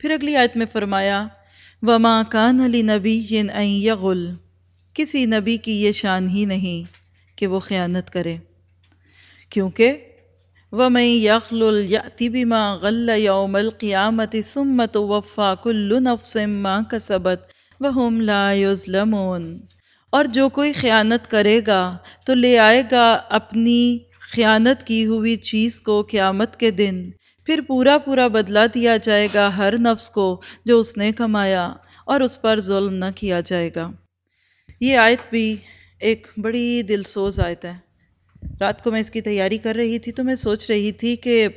پھر اگلی آیت میں فرمایا وَمَا كَانَ لِنَبِيٍّ أَن يَغُلَّ، کسی نبی کی یہ شان ہی نہیں کہ وہ خیانت کرے، کیونکہ وَمَن يَغْلُلْ يَأْتِ بِمَا غَلَّ يَوْمَ الْقِيَامَةِ ثُمَّ تُوَفَّى كُلُّ نَفْسٍ مَا كَسَبَتْ وَهُمْ لَا يُظْلَمُونَ، اور جو کوئی خیانت کرے گا تو لے آئے گا اپنی خیانت کی ہوئی چیز کو قیامت کے دن، پھر پورا پورا بدلہ دیا جائے گا ہر نفس کو جو اس نے کمایا، اور اس پر ظلم نہ کیا جائے گا۔ یہ آیت بھی ایک بڑی دلسوز آیت ہے۔ رات کو میں اس کی تیاری کر رہی تھی تو میں سوچ رہی تھی کہ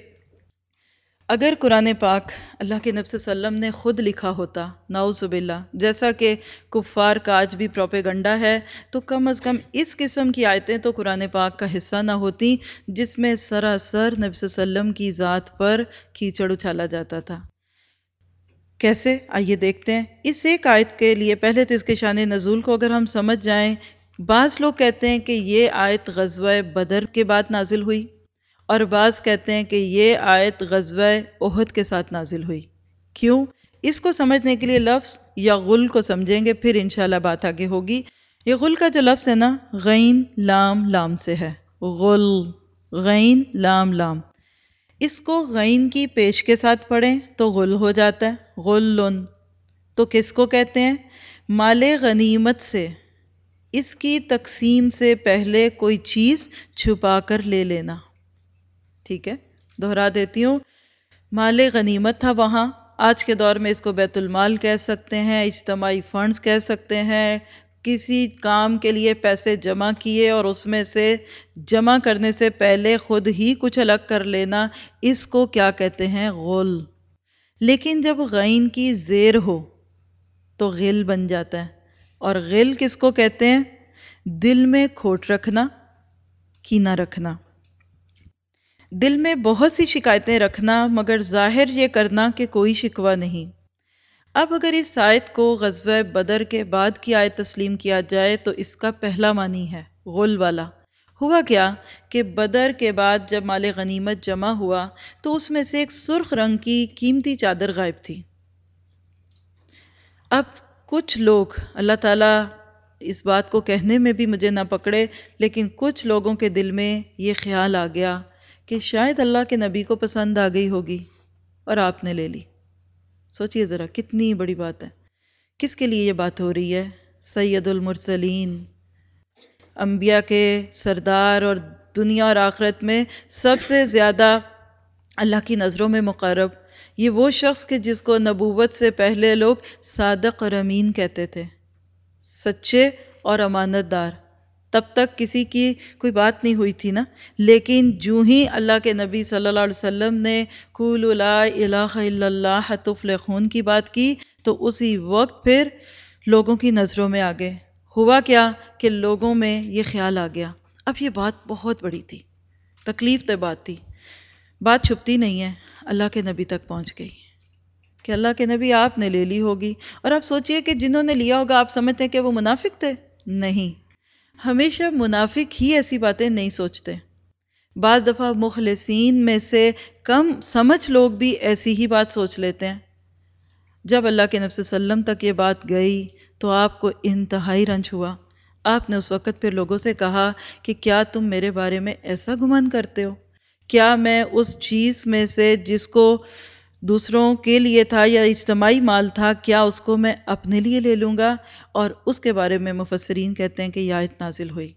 اگر قرآن پاک اللہ کے نبی صلی اللہ علیہ وسلم نے خود لکھا ہوتا، نعوذ باللہ، جیسا کہ کفار کا آج بھی پروپیگنڈا ہے، تو کم از کم اس قسم کی آیتیں تو قرآن پاک کا حصہ نہ ہوتی جس میں سراسر نبی صلی اللہ علیہ وسلم کی ذات پر کیچڑ اچھالا جاتا تھا۔ کیسے؟ آئیے دیکھتے ہیں۔ اس ایک آیت کے لیے پہلے تو اس کے شان نزول کو اگر ہم سمجھ جائیں، بعض لوگ کہتے ہیں کہ یہ آیت غزوہ بدر کے بعد نازل ہوئی، اور بعض کہتے ہیں کہ یہ آیت غزوہ احد کے ساتھ نازل ہوئی۔ کیوں؟ اس کو سمجھنے کے لیے لفظ یغل کو سمجھیں گے، پھر انشاءاللہ بات آگے ہوگی۔ یغل کا جو لفظ ہے نا، غین لام لام سے ہے، غل، غین لام لام۔ اس کو غین کی پیش کے ساتھ پڑھیں تو غل ہو جاتا ہے، غلن۔ تو کس کو کہتے ہیں؟ مال غنیمت سے، اس کی تقسیم سے پہلے کوئی چیز چھپا کر لے لینا۔ ٹھیک ہے، دہرا دیتی ہوں۔ مال غنیمت تھا وہاں، آج کے دور میں اس کو بیت المال کہہ سکتے ہیں، اجتماعی فنڈز کہہ سکتے ہیں، کسی کام کے لیے پیسے جمع کیے اور اس میں سے جمع کرنے سے پہلے خود ہی کچھ الگ کر لینا، اس کو کیا کہتے ہیں؟ غل۔ لیکن جب غین کی زیر ہو تو غل بن جاتا ہے، اور غل کس کو کہتے ہیں؟ دل میں کھوٹ رکھنا، کینہ رکھنا، دل میں بہت سی شکایتیں رکھنا مگر ظاہر یہ کرنا کہ کوئی شکوہ نہیں۔ اب اگر اس آیت کو غزوہ بدر کے بعد کی آیت تسلیم کیا جائے تو اس کا پہلا معنی ہے غل والا۔ ہوا کیا کہ بدر کے بعد جب مال غنیمت جمع ہوا تو اس میں سے ایک سرخ رنگ کی قیمتی چادر غائب تھی۔ اب کچھ لوگ، اللہ تعالیٰ اس بات کو کہنے میں بھی مجھے نہ پکڑے، لیکن کچھ لوگوں کے دل میں یہ خیال آ گیا کہ شاید اللہ کے نبی کو پسند آ گئی ہوگی اور آپ نے لے لی۔ سوچئے ذرا کتنی بڑی بات ہے۔ کس کے لیے یہ بات ہو رہی ہے؟ سید المرسلین، انبیاء کے سردار، اور دنیا اور آخرت میں سب سے زیادہ اللہ کی نظروں میں مقرب، یہ وہ شخص کہ جس کو نبوت سے پہلے لوگ صادق اور امین کہتے تھے، سچے اور امانت دار۔ تب تک کسی کی کوئی بات نہیں ہوئی تھی نا، لیکن جو ہی اللہ کے نبی صلی اللہ علیہ وسلم نے قولوا لا الہ الا اللہ تفلحون کی بات کی تو اسی وقت پھر لوگوں کی نظروں میں آ گئے۔ ہوا کیا کہ لوگوں میں یہ خیال آ گیا۔ اب یہ بات بہت بڑی تھی، تکلیف دہ بات تھی، بات چھپتی نہیں ہے، اللہ کے نبی تک پہنچ گئی کہ اللہ کے نبی آپ نے لے لی ہوگی۔ اور آپ سوچئے کہ جنہوں نے لیا ہوگا آپ سمجھتے ہیں کہ وہ منافق تھے؟ نہیں، ہمیشہ منافق ہی ایسی باتیں نہیں سوچتے۔ بعض دفعہ مخلصین میں سے کم سمجھ لوگ بھی ایسی ہی بات سوچ لیتے ہیں۔ جب اللہ کے نبی صلی اللہ علیہ وسلم تک یہ بات گئی تو آپ کو انتہائی رنج ہوا۔ آپ نے اس وقت پھر لوگوں سے کہا کہ کیا تم میرے بارے میں ایسا گمان کرتے ہو؟ کیا میں اس چیز میں سے جس کو دوسروں کے لیے تھا یا اجتماعی مال تھا، کیا اس کو میں اپنے لیے لے لوں گا؟ اور اس کے بارے میں مفسرین کہتے ہیں کہ یہ آیت نازل ہوئی،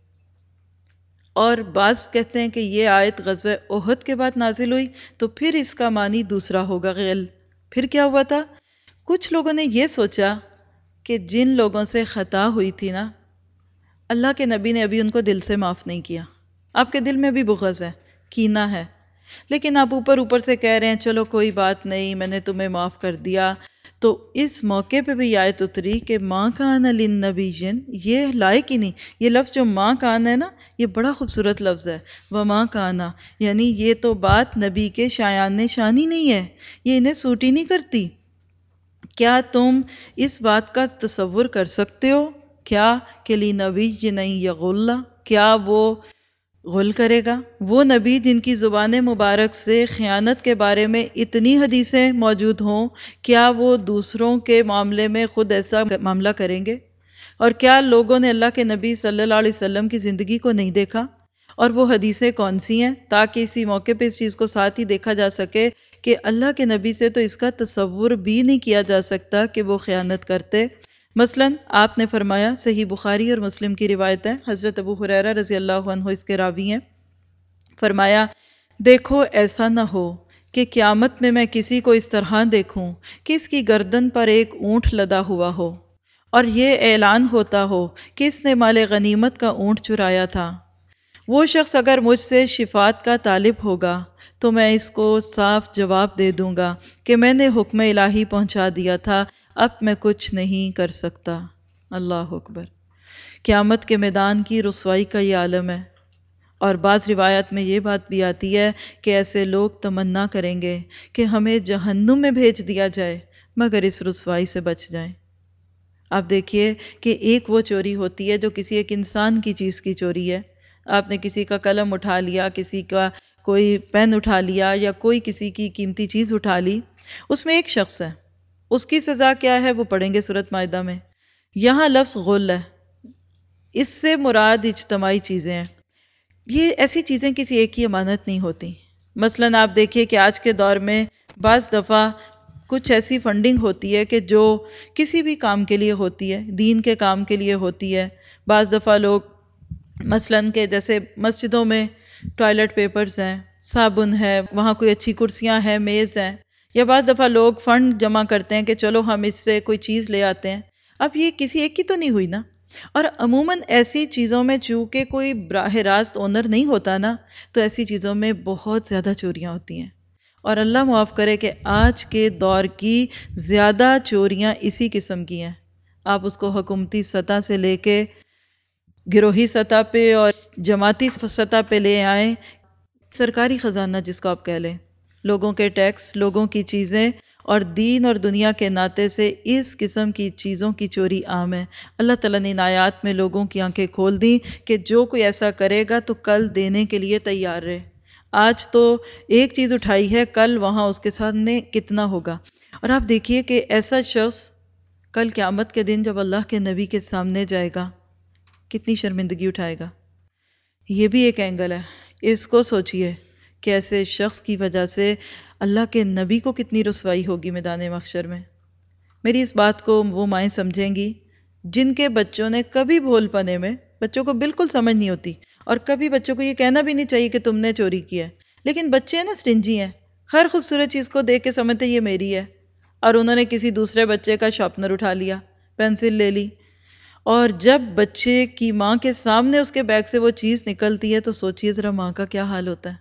اور بعض کہتے ہیں کہ یہ آیت غزوہ احد کے بعد نازل ہوئی، تو پھر اس کا معنی دوسرا ہوگا، غل۔ پھر کیا ہوا تھا؟ کچھ لوگوں نے یہ سوچا کہ جن لوگوں سے خطا ہوئی تھی نا، اللہ کے نبی نے ابھی ان کو دل سے معاف نہیں کیا، آپ کے دل میں بھی بغض ہے، کینہ ہے، لیکن آپ اوپر اوپر سے کہہ رہے ہیں چلو کوئی بات نہیں، میں نے تمہیں معاف کر دیا۔ تو اس موقع پہ بھی آیت اتری کہ ماں کان للنبی، یہ لائق ہی نہیں۔ یہ لفظ جو ماں کان ہے نا، یہ بڑا خوبصورت لفظ ہے، وماں کانا، یعنی یہ تو بات نبی کے شایان شان ہی نہیں ہے، یہ انہیں سوٹ ہی نہیں کرتی۔ کیا تم اس بات کا تصور کر سکتے ہو کیا کہ لنبی نہیں یغل، کیا وہ غل کرے گا وہ نبی جن کی زبان مبارک سے خیانت کے بارے میں اتنی حدیثیں موجود ہوں، کیا وہ دوسروں کے معاملے میں خود ایسا معاملہ کریں گے؟ اور کیا لوگوں نے اللہ کے نبی صلی اللہ علیہ وسلم کی زندگی کو نہیں دیکھا؟ اور وہ حدیثیں کون سی ہیں؟ تاکہ اسی موقع پہ اس چیز کو ساتھ ہی دیکھا جا سکے کہ اللہ کے نبی سے تو اس کا تصور بھی نہیں کیا جا سکتا کہ وہ خیانت کرتے۔ مثلاً آپ نے فرمایا، صحیح بخاری اور مسلم کی روایت ہے، حضرت ابو ہریرہ رضی اللہ عنہ اس کے راوی ہیں، فرمایا دیکھو ایسا نہ ہو کہ قیامت میں میں کسی کو اس طرح دیکھوں کہ اس کی گردن پر ایک اونٹ لدا ہوا ہو اور یہ اعلان ہوتا ہو کہ اس نے مال غنیمت کا اونٹ چرایا تھا۔ وہ شخص اگر مجھ سے شفاعت کا طالب ہوگا تو میں اس کو صاف جواب دے دوں گا کہ میں نے حکم الہی پہنچا دیا تھا، اب میں کچھ نہیں کر سکتا۔ اللہ اکبر۔ قیامت کے میدان کی رسوائی کا یہ عالم ہے۔ اور بعض روایات میں یہ بات بھی آتی ہے کہ ایسے لوگ تمنا کریں گے کہ ہمیں جہنم میں بھیج دیا جائے مگر اس رسوائی سے بچ جائیں۔ آپ دیکھیے کہ ایک وہ چوری ہوتی ہے جو کسی ایک انسان کی چیز کی چوری ہے۔ آپ نے کسی کا قلم اٹھا لیا، کسی کا کوئی پین اٹھا لیا یا کوئی کسی کی قیمتی چیز اٹھا لی، اس میں ایک شخص ہے، اس کی سزا کیا ہے وہ پڑھیں گے سورۃ مائدہ میں۔ یہاں لفظ غل ہے، اس سے مراد اجتماعی چیزیں ہیں۔ یہ ایسی چیزیں کسی ایک کی امانت نہیں ہوتی۔ مثلاً آپ دیکھیے کہ آج کے دور میں بعض دفعہ کچھ ایسی فنڈنگ ہوتی ہے کہ جو کسی بھی کام کے لیے ہوتی ہے، دین کے کام کے لیے ہوتی ہے۔ بعض دفعہ لوگ مثلاً کہ جیسے مسجدوں میں ٹوائلٹ پیپرز ہیں، صابن ہے، وہاں کوئی اچھی کرسیاں ہیں، میز ہیں، یا بعض دفعہ لوگ فنڈ جمع کرتے ہیں کہ چلو ہم اس سے کوئی چیز لے آتے ہیں۔ اب یہ کسی ایک کی تو نہیں ہوئی نا، اور عموماً ایسی چیزوں میں چونکہ کوئی براہ راست اونر نہیں ہوتا نا، تو ایسی چیزوں میں بہت زیادہ چوریاں ہوتی ہیں۔ اور اللہ معاف کرے کہ آج کے دور کی زیادہ چوریاں اسی قسم کی ہیں۔ آپ اس کو حکومتی سطح سے لے کے گروہی سطح پہ اور جماعتی سطح پہ لے آئیں، سرکاری خزانہ جس کو آپ کہہ لیں، لوگوں کے ٹیکس، لوگوں کی چیزیں اور دین اور دنیا کے ناطے سے اس قسم کی چیزوں کی چوری عام ہے۔ اللہ تعالیٰ نے ان آیات میں لوگوں کی آنکھیں کھول دیں کہ جو کوئی ایسا کرے گا تو کل دینے کے لیے تیار رہے۔ آج تو ایک چیز اٹھائی ہے، کل وہاں اس کے سامنے کتنا ہوگا۔ اور آپ دیکھیے کہ ایسا شخص کل قیامت کے دن جب اللہ کے نبی کے سامنے جائے گا کتنی شرمندگی اٹھائے گا۔ یہ بھی ایک اینگل ہے، اس کو سوچئے کہ ایسے شخص کی وجہ سے اللہ کے نبی کو کتنی رسوائی ہوگی میدان محشر میں۔ میری اس بات کو وہ مائیں سمجھیں گی جن کے بچوں نے کبھی بھول پنے میں، بچوں کو بالکل سمجھ نہیں ہوتی، اور کبھی بچوں کو یہ کہنا بھی نہیں چاہیے کہ تم نے چوری کی ہے، لیکن بچے ہیں نا سٹنجی ہیں، ہر خوبصورت چیز کو دیکھ کے سمجھتے یہ میری ہے، اور انہوں نے کسی دوسرے بچے کا شارپنر اٹھا لیا، پینسل لے لی، اور جب بچے کی ماں کے سامنے اس کے بیگ سے وہ چیز نکلتی ہے تو سوچئے ذرا ماں کا کیا حال ہوتا ہے۔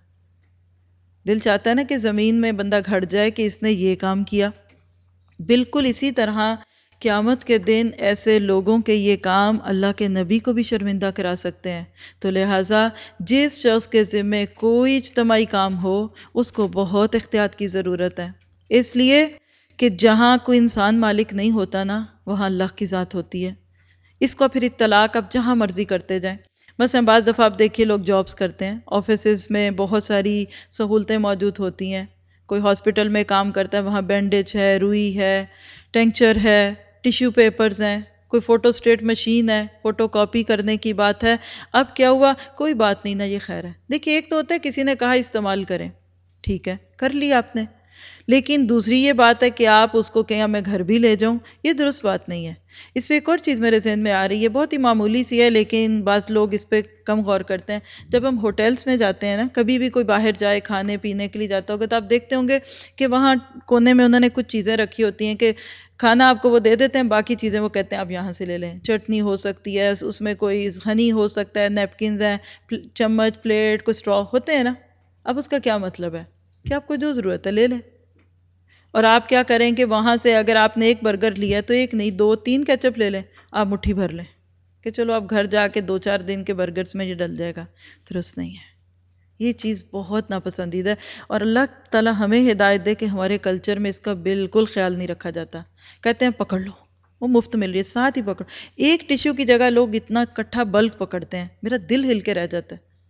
دل چاہتا ہے نا کہ زمین میں بندہ گھٹ جائے کہ اس نے یہ کام کیا۔ بالکل اسی طرح قیامت کے دن ایسے لوگوں کے یہ کام اللہ کے نبی کو بھی شرمندہ کرا سکتے ہیں۔ تو لہٰذا جس شخص کے ذمے کوئی اجتماعی کام ہو اس کو بہت احتیاط کی ضرورت ہے، اس لیے کہ جہاں کوئی انسان مالک نہیں ہوتا نا، وہاں اللہ کی ذات ہوتی ہے۔ اس کو پھر اطلاق اب جہاں مرضی کرتے جائیں۔ مثلا بعض دفعہ آپ دیکھیے لوگ جابز کرتے ہیں، آفیسز میں بہت ساری سہولتیں موجود ہوتی ہیں، کوئی ہاسپٹل میں کام کرتا ہے، وہاں بینڈیج ہے، روئی ہے، ٹینکچر ہے، ٹیشو پیپرز ہیں، کوئی فوٹو سٹیٹ مشین ہے، فوٹو کاپی کرنے کی بات ہے۔ اب کیا ہوا؟ کوئی بات نہیں نا، یہ خیر ہے۔ دیکھیے ایک تو ہوتا ہے کسی نے کہا استعمال کریں، ٹھیک ہے کر لیا آپ نے، لیکن دوسری یہ بات ہے کہ آپ اس کو کہیں میں گھر بھی لے جاؤں، یہ درست بات نہیں ہے۔ اس پہ ایک اور چیز میرے ذہن میں آ رہی ہے، بہت ہی معمولی سی ہے لیکن بعض لوگ اس پہ کم غور کرتے ہیں۔ جب ہم ہوٹلز میں جاتے ہیں نا، کبھی بھی کوئی باہر جائے کھانے پینے کے لیے جاتا ہوگا تو آپ دیکھتے ہوں گے کہ وہاں کونے میں انہوں نے کچھ چیزیں رکھی ہوتی ہیں کہ کھانا آپ کو وہ دے دیتے ہیں، باقی چیزیں وہ کہتے ہیں آپ یہاں سے لے لیں۔ چٹنی ہو سکتی ہے، اس میں کوئی ہنی ہو سکتا ہے، نیپکنز ہیں، چمچ، پلیٹ، کوئی اسٹرا ہوتے ہیں نا۔ اب اس کا کیا مطلب ہے کہ آپ کو جو ضرورت ہے لے لیں، اور آپ کیا کریں کہ وہاں سے اگر آپ نے ایک برگر لیا تو ایک نہیں 2-3 کیچپ لے لیں، آپ مٹھی بھر لیں کہ چلو آپ گھر جا کے 2-4 دن کے برگرز میں یہ ڈل جائے گا۔ درست نہیں ہے، یہ چیز بہت ناپسندیدہ ہے، اور اللہ تعالیٰ ہمیں ہدایت دے کہ ہمارے کلچر میں اس کا بالکل خیال نہیں رکھا جاتا۔ کہتے ہیں پکڑ لو، وہ مفت مل رہی ہے، ساتھ ہی پکڑو۔ ایک ٹیشو کی جگہ لوگ اتنا کٹھا بلک پکڑتے ہیں، میرا دل ہل کے رہ جاتا ہے۔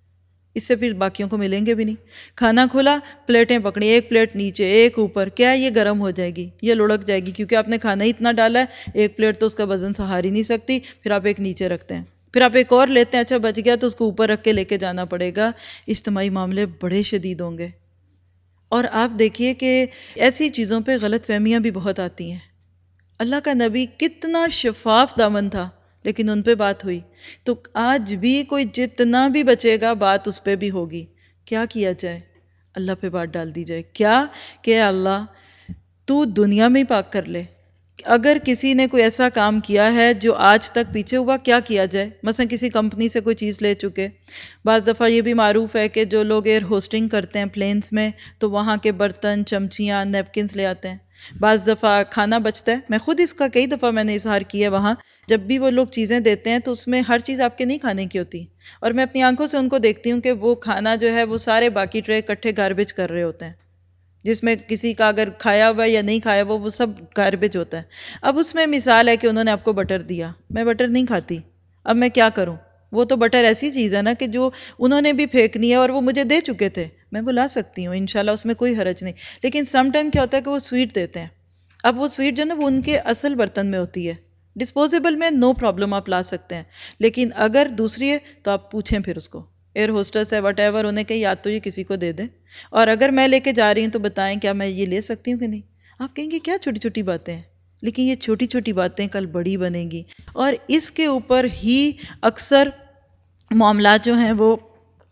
اس سے پھر باقیوں کو ملیں گے بھی نہیں۔ کھانا کھولا، پلیٹیں پکڑی، ایک پلیٹ نیچے ایک اوپر، کیا یہ گرم ہو جائے گی، یہ لڑک جائے گی، کیونکہ آپ نے کھانا ہی اتنا ڈالا ہے، ایک پلیٹ تو اس کا وزن سہار ہی نہیں سکتی، پھر آپ ایک نیچے رکھتے ہیں، پھر آپ ایک اور لیتے ہیں، اچھا بچ گیا تو اس کو اوپر رکھ کے لے کے جانا پڑے گا۔ اجتماعی معاملے بڑے شدید ہوں گے۔ اور آپ دیکھیے کہ ایسی چیزوں پہ غلط فہمیاں بھی بہت آتی ہیں۔ اللہ کا نبی کتنا شفاف دامن تھا، لیکن ان پہ بات ہوئی تو آج بھی کوئی جتنا بھی بچے گا بات اس پہ بھی ہوگی۔ کیا کیا جائے؟ اللہ پہ بات ڈال دی جائے، کیا کہ اللہ تو دنیا میں ہی پاک کر لے۔ اگر کسی نے کوئی ایسا کام کیا ہے جو آج تک پیچھے ہوا، کیا کیا جائے؟ مثلا کسی کمپنی سے کوئی چیز لے چکے، بعض دفعہ یہ بھی معروف ہے کہ جو لوگ ایئر ہوسٹنگ کرتے ہیں پلینز میں تو وہاں کے برتن، چمچیاں، نیپکنز لے آتے ہیں۔ بعض دفعہ کھانا بچتا ہے، میں خود اس کا کئی دفعہ میں نے اظہار کیا ہے، وہاں جب بھی وہ لوگ چیزیں دیتے ہیں تو اس میں ہر چیز آپ کے نہیں کھانے کی ہوتی، اور میں اپنی آنکھوں سے ان کو دیکھتی ہوں کہ وہ کھانا جو ہے وہ سارے باقی ٹرے اکٹھے گاربیج کر رہے ہوتے ہیں، جس میں کسی کا اگر کھایا ہوا یا نہیں کھایا وہ سب گاربیج ہوتا ہے۔ اب اس میں مثال ہے کہ انہوں نے آپ کو بٹر دیا، میں بٹر نہیں کھاتی، اب میں کیا کروں؟ وہ تو بٹر ایسی چیز ہے نا کہ جو انہوں نے بھی پھینکنی ہے اور وہ مجھے دے چکے تھے، میں بلا سکتی ہوں انشاءاللہ، اس میں کوئی حرج نہیں۔ لیکن سم ٹائم کیا ہوتا ہے کہ وہ سویٹ دیتے ہیں، اب وہ سویٹ جو ہے نا وہ ان کے اصل برتن میں ہوتی ہے، ڈسپوزیبل میں نو پرابلم آپ لا سکتے ہیں، لیکن اگر دوسری ہے تو آپ پوچھیں پھر اس کو، ایئر ہوسٹس ہے وٹ ایور، انہیں کہ یا تو یہ کسی کو دے دیں، اور اگر میں لے کے جا رہی ہوں تو بتائیں کیا میں یہ لے سکتی ہوں کہ نہیں۔ آپ کہیں گے کیا چھوٹی چھوٹی باتیں ہیں، لیکن یہ چھوٹی چھوٹی باتیں کل بڑی بنیں گی، اور اس کے اوپر ہی اکثر معاملات جو ہیں وہ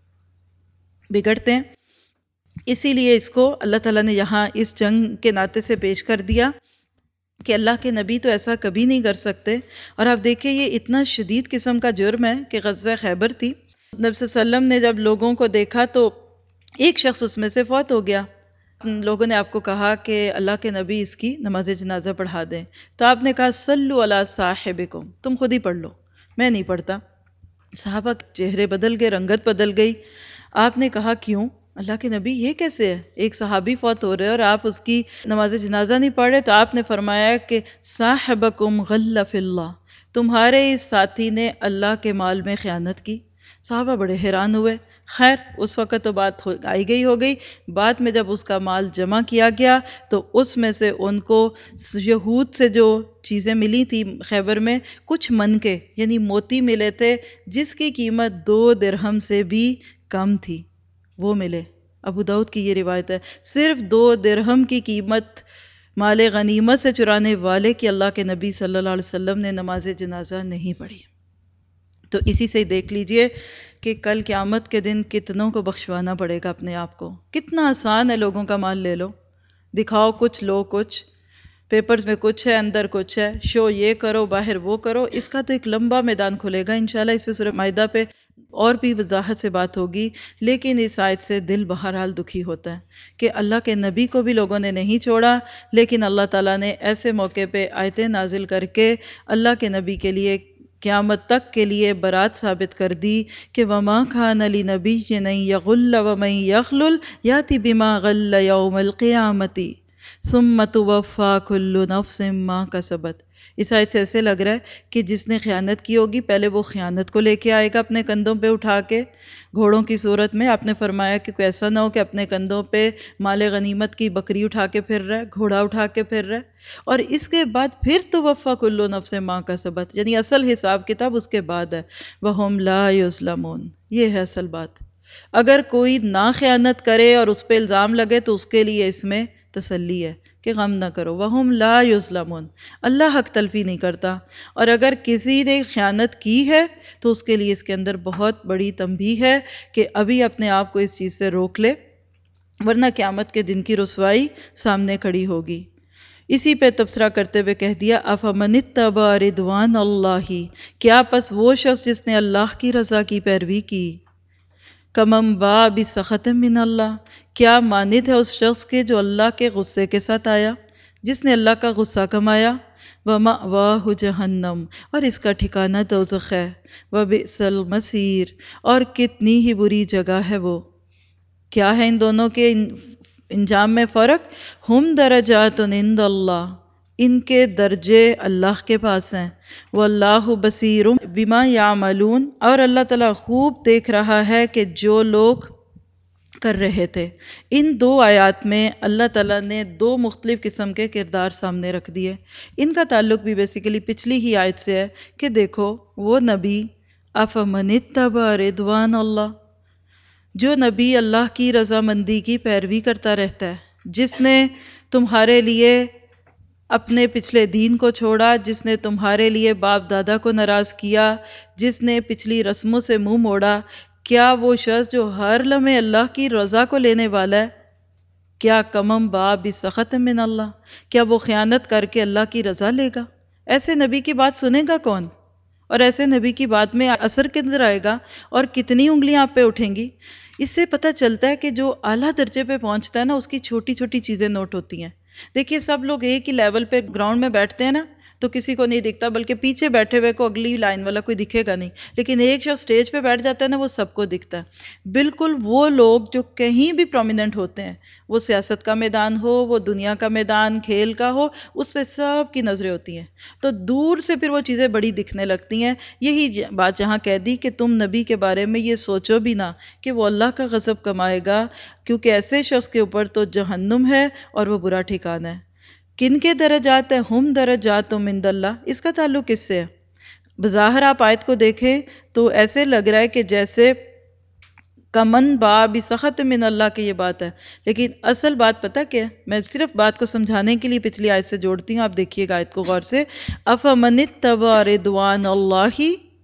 بگڑتے ہیں۔ اسی لیے اس کو اللہ تعالیٰ نے یہاں اس جنگ کے ناطے سے پیش کر دیا کہ اللہ کے نبی تو ایسا کبھی نہیں کر سکتے۔ اور آپ دیکھیں یہ اتنا شدید قسم کا جرم ہے کہ غزوہ خیبر تھی، نبی صلی اللہ علیہ وسلم نے جب لوگوں کو دیکھا تو ایک شخص اس میں سے فوت ہو گیا، لوگوں نے آپ کو کہا کہ اللہ کے نبی اس کی نماز جنازہ پڑھا دیں، تو آپ نے کہا صلو علی صاحبکم، تم خود ہی پڑھ لو، میں نہیں پڑھتا۔ صحابہ کے چہرے بدل گئے، رنگت بدل گئی۔ آپ نے کہا کیوں؟ اللہ کے نبی یہ کیسے ہے؟ ایک صحابی فوت ہو رہے اور آپ اس کی نماز جنازہ نہیں پڑھ رہے؟ تو آپ نے فرمایا کہ صاحبکم غل فی اللہ، تمہارے اس ساتھی نے اللہ کے مال میں خیانت کی۔ صحابہ بڑے حیران ہوئے۔ خیر اس وقت تو بات آئی ہو گئی، بعد میں جب اس کا مال جمع کیا گیا تو اس میں سے ان کو یہود سے جو چیزیں ملی تھی خیبر میں، کچھ من کے یعنی موتی ملے تھے جس کی قیمت 2 درہم سے بھی کم تھی، وہ ملے۔ ابو داؤد کی یہ روایت ہے، صرف 2 درہم کی قیمت مال غنیمت سے چرانے والے کی اللہ کے نبی صلی اللہ علیہ وسلم نے نماز جنازہ نہیں پڑھی۔ تو اسی سے دیکھ لیجئے کہ کل قیامت کے دن کتنوں کو بخشوانا پڑے گا اپنے آپ کو۔ کتنا آسان ہے لوگوں کا مال لے لو، دکھاؤ کچھ، لو کچھ، پیپرز میں کچھ ہے، اندر کچھ ہے، شو یہ کرو، باہر وہ کرو۔ اس کا تو ایک لمبا میدان کھلے گا انشاءاللہ، اس پہ سورہ مائدہ پہ اور بھی وضاحت سے بات ہوگی، لیکن اس آیت سے دل بہرحال دکھی ہوتا ہے کہ اللہ کے نبی کو بھی لوگوں نے نہیں چھوڑا، لیکن اللہ تعالیٰ نے ایسے موقع پہ آیتیں نازل کر کے اللہ کے نبی کے لیے قیامت تک کے لیے برات ثابت کر دی کہ وَمَا كَانَ لِنَبِيٍّ أَن يَغُلَّ وَمَن يَغْلُلْ يَأْتِ بِمَا غَلَّ يَوْمَ الْقِيَامَةِ ثُمَّ تُوَفَّى كُلُّ نَفْسٍ مَا كَسَبَتْ۔ اس آیت سے ایسے لگ رہا ہے کہ جس نے خیانت کی ہوگی پہلے وہ خیانت کو لے کے آئے گا اپنے کندھوں پہ اٹھا کے گھوڑوں کی صورت میں۔ آپ نے فرمایا کہ کوئی ایسا نہ ہو کہ اپنے کندھوں پہ مال غنیمت کی بکری اٹھا کے پھر رہا ہے، گھوڑا اٹھا کے پھر رہا ہے، اور اس کے بعد پھر توفیٰ کل نفس ما کسبت، یعنی اصل حساب کتاب اس کے بعد ہے، وَهُمْ لَا يُظْلَمُونَ۔ یہ ہے اصل بات۔ اگر کوئی نہ خیانت کرے اور اس پہ الزام لگے تو اس کے لیے اس میں تسلی ہے کہ غم نہ کرو، وَهُمْ لَا يُظْلَمُونَ، اللہ حق تلفی نہیں کرتا۔ اور اگر کسی نے خیانت کی ہے تو اس کے لیے اس کے اندر بہت بڑی تنبیہ ہے کہ ابھی اپنے آپ کو اس چیز سے روک لے، ورنہ قیامت کے دن کی رسوائی سامنے کھڑی ہوگی۔ اسی پہ تبصرہ کرتے ہوئے کہہ دیا افمن اتبع رضوان اللہ، کیا پس وہ شخص جس نے اللہ کی رضا کی پیروی کی، کمن باء بسخط من اللہ، کیا مانند ہے اس شخص کے جو اللہ کے غصے کے ساتھ آیا، جس نے اللہ کا غصہ کمایا، ومأواہ جہنم، اور اس کا ٹھکانہ دوزخ ہے، وبئس المصیر، اور کتنی ہی بری جگہ ہے وہ۔ کیا ہے ان دونوں کے انجام میں فرق؟ ہم درجات عند اللہ، ان کے درجے اللہ کے پاس ہیں۔ واللہ بصیر بما یعملون، اور اللہ تعالیٰ خوب دیکھ رہا ہے کہ جو لوگ کر رہے تھے۔ ان دو آیات میں اللہ تعالیٰ نے دو مختلف قسم کے کردار سامنے رکھ دیے۔ ان کا تعلق بھی بیسیکلی پچھلی ہی آیت سے ہے کہ دیکھو وہ نبی افمن اتبع رضوان اللہ، جو نبی اللہ کی رضامندی کی پیروی کرتا رہتا ہے، جس نے تمہارے لیے اپنے پچھلے دین کو چھوڑا، جس نے تمہارے لیے باپ دادا کو ناراض کیا، جس نے پچھلی رسموں سے منہ موڑا، کیا وہ شخص جو ہر لمحے اللہ کی رضا کو لینے والا ہے، کیا کمم با بسخط من اللہ، کیا وہ خیانت کر کے اللہ کی رضا لے گا؟ ایسے نبی کی بات سنے گا کون؟ اور ایسے نبی کی بات میں اثر کدھر آئے گا اور کتنی انگلیاں آپ پہ اٹھیں گی؟ اس سے پتہ چلتا ہے کہ جو اعلیٰ درجے پہ پہنچتا ہے نا، اس کی چھوٹی چھوٹی چیزیں نوٹ ہوتی ہیں۔ دیکھیے سب لوگ ایک ہی لیول پہ گراؤنڈ میں بیٹھتے ہیں نا، تو کسی کو نہیں دکھتا، بلکہ پیچھے بیٹھے ہوئے کو اگلی لائن والا کوئی دکھے گا نہیں، لیکن ایک شخص سٹیج پہ بیٹھ جاتا ہے نا، وہ سب کو دکھتا ہے۔ بالکل وہ لوگ جو کہیں بھی پرومیننٹ ہوتے ہیں، وہ سیاست کا میدان ہو، وہ دنیا کا میدان کھیل کا ہو، اس پہ سب کی نظریں ہوتی ہیں، تو دور سے پھر وہ چیزیں بڑی دکھنے لگتی ہیں۔ یہی بات جہاں کہہ دی کہ تم نبی کے بارے میں یہ سوچو بھی نہ کہ وہ اللہ کا غضب کمائے گا، کیونکہ ایسے شخص کے اوپر تو جہنم ہے اور وہ برا ٹھکانہ ہے۔ کن کے درجات ہیں؟ ہم درجات عند اللہ، اس کا تعلق کس سے ہے؟ بظاہر آپ آیت کو دیکھیں تو ایسے لگ رہا ہے کہ جیسے کمن با بسخط من اللہ کی یہ بات ہے، لیکن اصل بات پتہ کیا ہے؟ میں صرف بات کو سمجھانے کے لیے پچھلی آیت سے جوڑتی ہوں، آپ دیکھیے گا آیت کو غور سے۔ افمن اتبع رضوان اللہ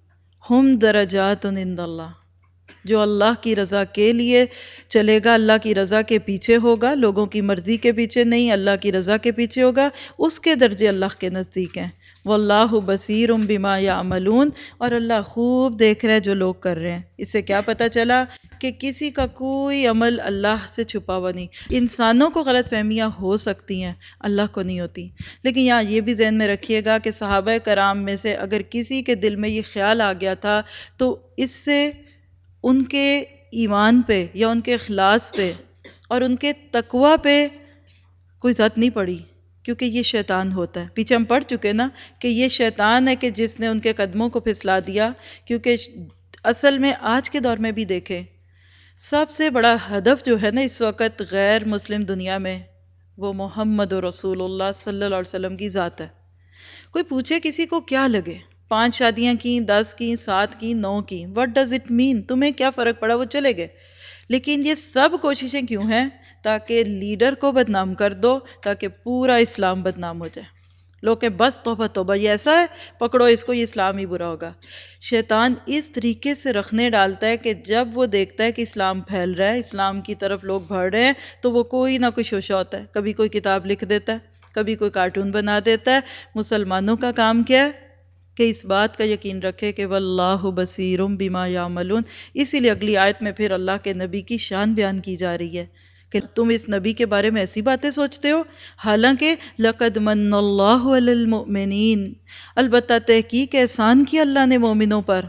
ہم درجات عند اللہ، جو اللہ کی رضا کے لیے چلے گا، اللہ کی رضا کے پیچھے ہوگا، لوگوں کی مرضی کے پیچھے نہیں، اللہ کی رضا کے پیچھے ہوگا، اس کے درجے اللہ کے نزدیک ہیں۔ واللہ بصیر بما یعملون، اور اللہ خوب دیکھ رہا ہے جو لوگ کر رہے ہیں۔ اس سے کیا پتہ چلا کہ کسی کا کوئی عمل اللہ سے چھپا ہوا نہیں۔ انسانوں کو غلط فہمیاں ہو سکتی ہیں، اللہ کو نہیں ہوتی۔ لیکن یہاں یہ بھی ذہن میں رکھیے گا کہ صحابہ کرام میں سے اگر کسی کے دل میں یہ خیال آ گیا تھا تو اس سے ان کے ایمان پہ یا ان کے اخلاص پہ اور ان کے تقوی پہ کوئی زد نہیں پڑی، کیونکہ یہ شیطان ہوتا ہے۔ پیچھے ہم پڑھ چکے نا کہ یہ شیطان ہے کہ جس نے ان کے قدموں کو پھسلا دیا، کیونکہ اصل میں آج کے دور میں بھی دیکھیں، سب سے بڑا ہدف جو ہے نا اس وقت غیر مسلم دنیا میں، وہ محمد رسول اللہ صلی اللہ علیہ وسلم کی ذات ہے۔ کوئی پوچھے کسی کو کیا لگے، 5 شادیاں کی، 10 کی، 7 کی، 9 کی، what does it mean؟ تمہیں کیا فرق پڑا، وہ چلے گئے۔ لیکن یہ سب کوششیں کیوں ہیں؟ تاکہ لیڈر کو بدنام کر دو، تاکہ پورا اسلام بدنام ہو جائے۔ لوگ کہ بس توبہ توبہ، یہ ایسا ہے، پکڑو اس کو، یہ اسلام ہی برا ہوگا۔ شیطان اس طریقے سے رکھنے ڈالتا ہے کہ جب وہ دیکھتا ہے کہ اسلام پھیل رہا ہے، اسلام کی طرف لوگ بڑھ رہے ہیں، تو وہ کوئی نہ کوئی شوشہ ہوتا ہے، کبھی کوئی کتاب لکھ دیتا ہے، کبھی کوئی کارٹون بنا دیتا ہے۔ مسلمانوں کا کام کیا ہے؟ کہ اس بات کا یقین رکھے کہ واللہ بصیر بما یعملون۔ اسی لیے اگلی آیت میں پھر اللہ کے نبی کی شان بیان کی جا رہی ہے کہ تم اس نبی کے بارے میں ایسی باتیں سوچتے ہو، حالانکہ لقد من اللہ علی المؤمنین، البتہ تحقیق احسان کیا اللہ نے مومنوں پر۔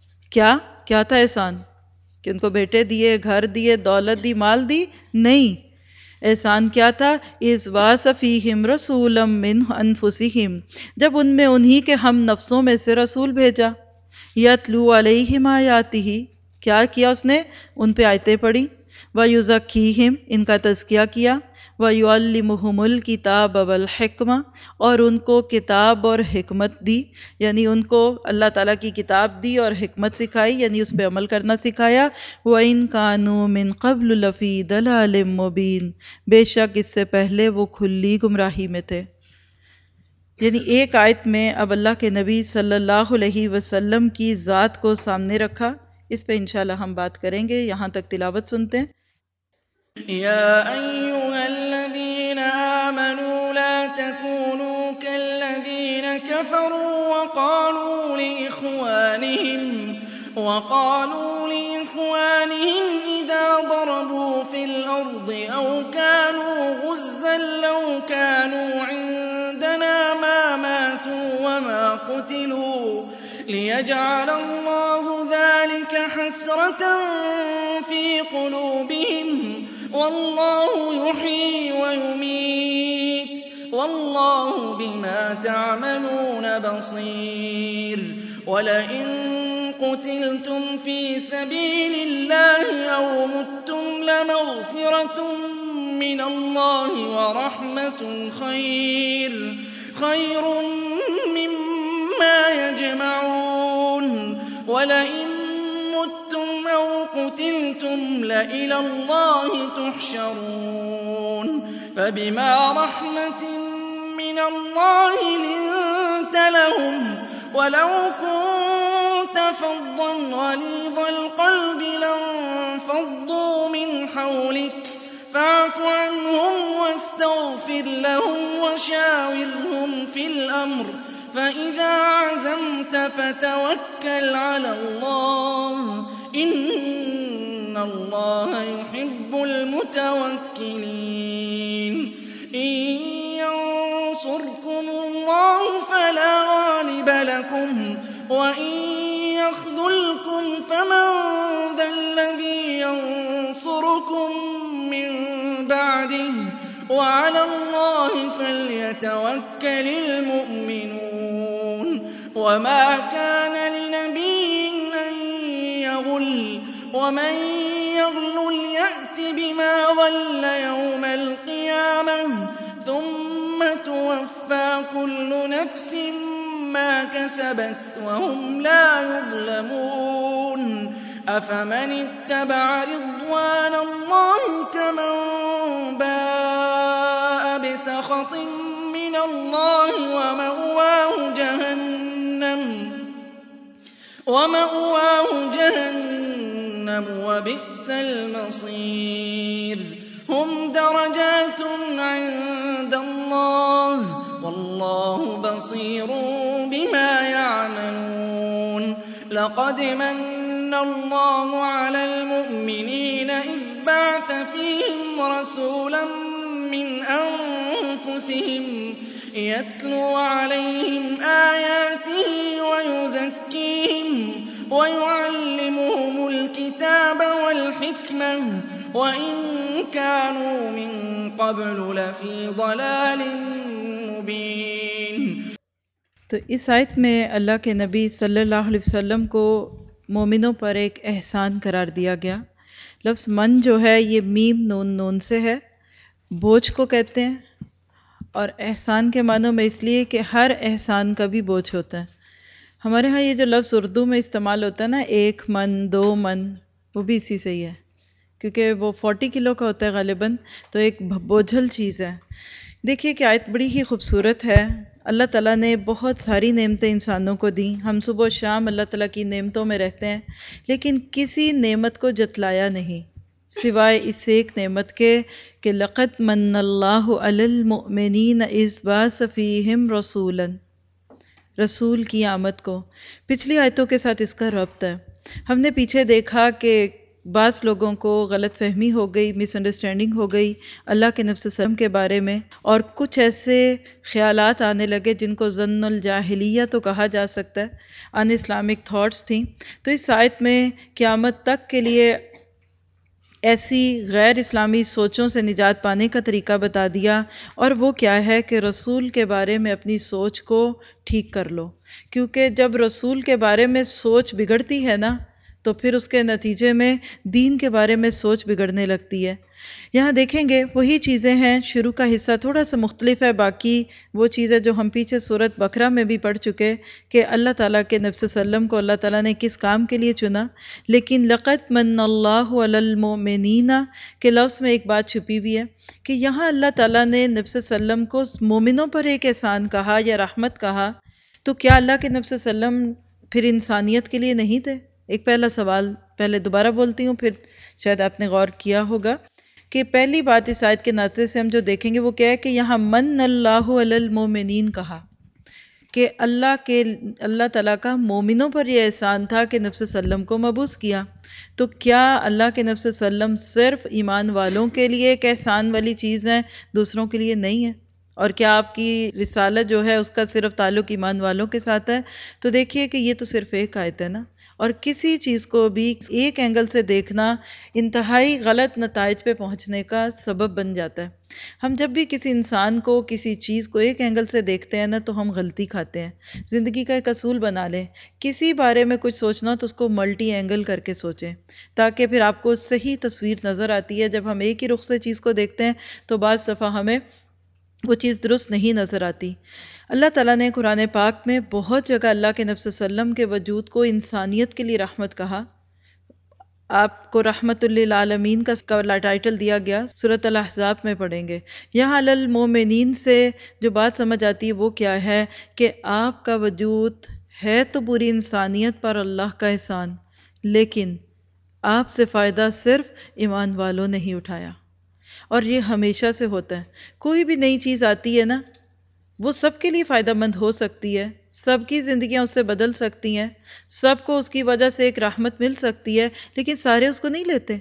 کیا تھا احسان؟ کہ ان کو بیٹے دیے، گھر دیے، دولت دی، مال دی؟ نہیں، احسان کیا تھا؟ اذ بعث فیہم رسولا من انفسہم، جب ان میں انہی کے ہم نفسوں میں سے رسول بھیجا، یتلو علیہم آیاتہ، کیا کیا اس نے؟ ان پہ آیتیں پڑھی، وَيُزَكِّيهِمْ، ان کا تزکیہ کیا، وَيُعَلِّمُهُمُ الْكِتَابَ وَالْحِکْمَةَ، اور ان کو کتاب اور حکمت دی، یعنی ان کو اللہ تعالیٰ کی کتاب دی اور حکمت سکھائی، یعنی اس پہ عمل کرنا سکھایا۔ وَإِن كَانُوا مِن قَبْلُ لَفِي ضَلَالٍ مُبِينٍ، بے شک اس سے پہلے وہ کھلی گمراہی میں تھے۔ یعنی ایک آیت میں اب اللہ کے نبی صلی اللہ علیہ وسلم کی ذات کو سامنے رکھا، اس پہ انشاءاللہ ہم بات کریں گے۔ یہاں تک تلاوت سنتے ہیں۔ يا أيها الذين آمنوا لا تكونوا كالذين كفروا وقالوا لإخوانهم إذا ضربوا في الأرض أو كانوا غزا لو كانوا عندنا ما ماتوا وما قتلوا ليجعل الله ذلك حسرة في قلوبهم والله يحيي ويميت والله بما تعملون بصير ولئن قتلتم في سبيل الله أو متم لمغفرة من الله ورحمة خير مما يجمعون ولئن متم أو قتلتم لإلى الله تحشرون فبما رحمة من الله لنت لهم ولو كنت فظا غليظ القلب لانفضوا من حولك فاعف عنهم واستغفر لهم وشاورهم في الأمر فإذا عزمت فتوكل على الله إن الله يحب المتوكلين إن ينصركم الله فلا غالب لكم وإن يخذلكم فمن ذا الذي ينصركم من بعده وعلى الله فليتوكل المؤمنون وما كان لنبي أن يغل ومن يغل يأت بما غل يوم القيامة ثم توفى كل نفس ما كسبت وهم لا يظلمون أفمن اتبع رضوان الله كمن باء بسخط من الله ومأواه جهنم وبئس المصير هم درجات عند الله والله بصير بما يعملون لقد من الله على المؤمنين إذ بعث فيهم رسولا من أنفسهم يتلو عليهم آياته ويزكيهم ويعلمهم الكتاب والحكمة وإن كانوا من قبل لفي ضلال مبين. تو اس آیت میں اللہ کے نبی صلی اللہ علیہ وسلم کو مومنوں پر ایک احسان قرار دیا گیا. لفظ من جو ہے یہ میم نون سے ہے، بوجھ کو کہتے ہیں، اور احسان کے معنوں میں اس لیے کہ ہر احسان کا بھی بوجھ ہوتا ہے. ہمارے ہاں یہ جو لفظ اردو میں استعمال ہوتا ہے نا، 1 من 2 من، وہ بھی اسی سے ہی ہے، کیونکہ وہ 40 کلو کا ہوتا ہے غالباً، تو ایک بوجھل چیز ہے. دیکھیے کہ آیت بڑی ہی خوبصورت ہے. اللہ تعالیٰ نے بہت ساری نعمتیں انسانوں کو دیں، ہم صبح و شام اللہ تعالیٰ کی نعمتوں میں رہتے ہیں، لیکن کسی نعمت کو جتلایا نہیں سوائے اس ایک نعمت کے کہ لقد من اللہ علی المؤمنین اذ بعث فیہم رسولا، رسول کی آمد کو. پچھلی آیتوں کے ساتھ اس کا ربط ہے. ہم نے پیچھے دیکھا کہ بعض لوگوں کو غلط فہمی ہو گئی، مس انڈرسٹینڈنگ ہو گئی اللہ کے نبی صلی اللہ علیہ وسلم کے بارے میں، اور کچھ ایسے خیالات آنے لگے جن کو ظن الجاہلیہ تو کہا جا سکتا ہے، ان اسلامک تھاٹس تھیں. تو اس آیت میں قیامت تک کے لیے ایسی غیر اسلامی سوچوں سے نجات پانے کا طریقہ بتا دیا، اور وہ کیا ہے کہ رسول کے بارے میں اپنی سوچ کو ٹھیک کر لو، کیونکہ جب رسول کے بارے میں سوچ بگڑتی ہے نا تو پھر اس کے نتیجے میں دین کے بارے میں سوچ بگڑنے لگتی ہے. یہاں دیکھیں گے وہی چیزیں ہیں، شروع کا حصہ تھوڑا سا مختلف ہے، باقی وہ چیزیں جو ہم پیچھے سورۃ بقرہ میں بھی پڑھ چکے کہ اللہ تعالیٰ کے نبی صلی اللہ علیہ وسلم کو اللہ تعالیٰ نے کس کام کے لیے چنا. لیکن لقد من اللہ علی المؤمنین کے لفظ میں ایک بات چھپی ہوئی ہے کہ یہاں اللہ تعالیٰ نے نبی صلی اللہ علیہ وسلم کو مومنوں پر ایک احسان کہا یا رحمت کہا، تو کیا اللہ کے نبی صلی اللہ علیہ وسلم پھر انسانیت کے لیے نہیں تھے؟ ایک پہلا سوال پہلے دوبارہ بولتی ہوں، پھر شاید آپ نے غور کیا ہوگا کہ پہلی بات اس آیت کے ناطے سے ہم جو دیکھیں گے وہ کیا ہے کہ یہاں من اللہ علی المؤمنین کہا کہ اللہ تعالیٰ کا مومنوں پر یہ احسان تھا کہ نبی صلی اللہ علیہ وسلم کو مبعوث کیا. تو کیا اللہ کے نبی صلی اللہ علیہ وسلم صرف ایمان والوں کے لیے ایک احسان والی چیز ہے، دوسروں کے لیے نہیں ہے؟ اور کیا آپ کی رسالت جو ہے اس کا صرف تعلق ایمان والوں کے ساتھ ہے؟ تو دیکھیے کہ یہ تو صرف ایک آیت ہے نا، اور کسی چیز کو بھی ایک اینگل سے دیکھنا انتہائی غلط نتائج پہ پہنچنے کا سبب بن جاتا ہے۔ ہم جب بھی کسی انسان کو کسی چیز کو ایک اینگل سے دیکھتے ہیں نا تو ہم غلطی کھاتے ہیں۔ زندگی کا ایک اصول بنا لیں، کسی بارے میں کچھ سوچنا تو اس کو ملٹی اینگل کر کے سوچیں، تاکہ پھر آپ کو صحیح تصویر نظر آتی ہے۔ جب ہم ایک ہی رخ سے چیز کو دیکھتے ہیں تو بعض دفعہ ہمیں وہ چیز درست نہیں نظر آتی۔ اللہ تعالیٰ نے قرآن پاک میں بہت جگہ اللہ کے نبی صلی اللہ علیہ وسلم کے وجود کو انسانیت کے لیے رحمت کہا۔ آپ کو رحمت للعالمین کا ٹائٹل دیا گیا، سورۃ الاحزاب میں پڑھیں گے۔ یہاں علی المومنین سے جو بات سمجھ آتی ہے وہ کیا ہے کہ آپ کا وجود ہے تو پوری انسانیت پر اللہ کا احسان، لیکن آپ سے فائدہ صرف ایمان والوں نے ہی اٹھایا، اور یہ ہمیشہ سے ہوتا ہے۔ کوئی بھی نئی چیز آتی ہے نا، وہ سب کے لیے فائدہ مند ہو سکتی ہے، سب کی زندگیاں اس سے بدل سکتی ہیں، سب کو اس کی وجہ سے ایک رحمت مل سکتی ہے، لیکن سارے اس کو نہیں لیتے۔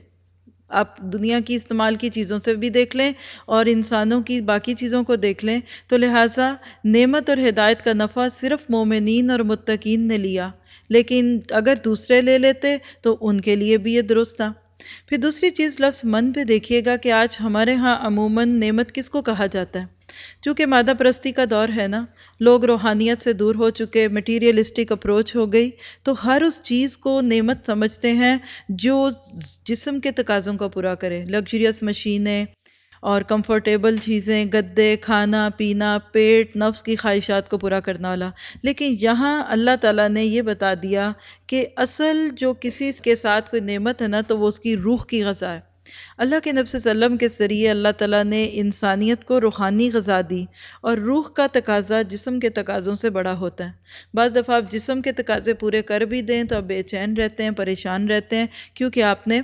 آپ دنیا کی استعمال کی چیزوں سے بھی دیکھ لیں اور انسانوں کی باقی چیزوں کو دیکھ لیں، تو لہٰذا نعمت اور ہدایت کا نفع صرف مومنین اور متقین نے لیا، لیکن اگر دوسرے لے لیتے تو ان کے لیے بھی یہ درست تھا۔ پھر دوسری چیز لفظ من پہ دیکھیے گا کہ آج ہمارے ہاں عموماً نعمت کس کو کہا جاتا ہے؟ چونکہ مادہ پرستی کا دور ہے نا، لوگ روحانیت سے دور ہو چکے، میٹیریلسٹک اپروچ ہو گئی، تو ہر اس چیز کو نعمت سمجھتے ہیں جو جسم کے تقاضوں کو پورا کرے۔ لگژریس مشینیں اور کمفرٹیبل چیزیں، گدے، کھانا پینا، پیٹ، نفس کی خواہشات کو پورا کرنے والا۔ لیکن یہاں اللہ تعالیٰ نے یہ بتا دیا کہ اصل جو کسی کے ساتھ کوئی نعمت ہے نا تو وہ اس کی روح کی غذا ہے۔ اللہ کے نبی صلی اللہ علیہ وسلم کے ذریعے اللہ تعالیٰ نے انسانیت کو روحانی غذا دی، اور روح کا تقاضا جسم کے تقاضوں سے بڑا ہوتا ہے۔ بعض دفعہ آپ جسم کے تقاضے پورے کر بھی دیں تو آپ بے چین رہتے ہیں، پریشان رہتے ہیں، کیونکہ آپ نے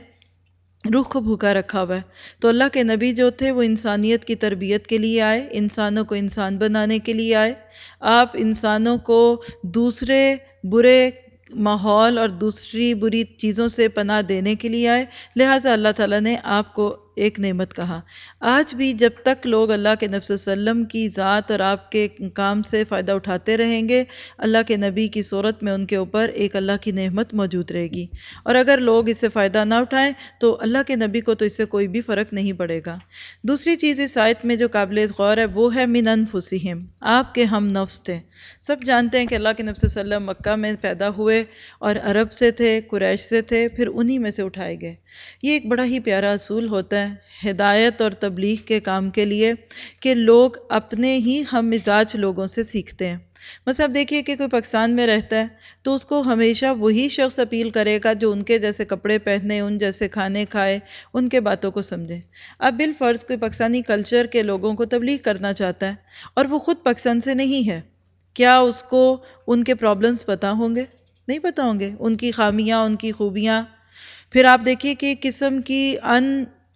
روح کو بھوکا رکھا ہوا ہے۔ تو اللہ کے نبی جو تھے وہ انسانیت کی تربیت کے لیے آئے، انسانوں کو انسان بنانے کے لیے آئے۔ آپ انسانوں کو دوسرے برے ماحول اور دوسری بری چیزوں سے پناہ دینے کے لیے آئے، لہٰذا اللہ تعالیٰ نے آپ کو ایک نعمت کہا۔ آج بھی جب تک لوگ اللہ کے نبی صلی اللہ علیہ وسلم کی ذات اور آپ کے کام سے فائدہ اٹھاتے رہیں گے، اللہ کے نبی کی صورت میں ان کے اوپر ایک اللہ کی نعمت موجود رہے گی، اور اگر لوگ اس سے فائدہ نہ اٹھائیں تو اللہ کے نبی کو تو اس سے کوئی بھی فرق نہیں پڑے گا۔ دوسری چیز اس آیت میں جو قابل غور ہے وہ ہے من انفسہم، آپ کے ہم نفس تھے۔ سب جانتے ہیں کہ اللہ کے نبی صلی اللہ علیہ وسلم مکہ میں پیدا ہوئے اور عرب سے تھے، قریش سے تھے، پھر انہی میں سے اٹھائے گئے۔ یہ ایک بڑا ہی پیارا اصول ہوتا ہے ہدایت اور تبلیغ کے کام کے لیے کہ لوگ اپنے ہی ہم مزاج لوگوں سے سیکھتے ہیں۔ مثلا اب دیکھیے کہ کوئی پاکستان میں رہتا ہے تو اس کو ہمیشہ وہی شخص اپیل کرے گا جو ان کے جیسے کپڑے پہنے، ان جیسے کھانے کھائے، ان کے باتوں کو سمجھے۔ اب بالفرض کوئی پاکستانی کلچر کے لوگوں کو تبلیغ کرنا چاہتا ہے اور وہ خود پاکستان سے نہیں ہے، کیا اس کو ان کے پرابلمز پتہ ہوں گے؟ نہیں پتہ ہوں گے، ان کی خامیاں، ان کی خوبیاں۔ پھر آپ دیکھیے کہ قسم کی ان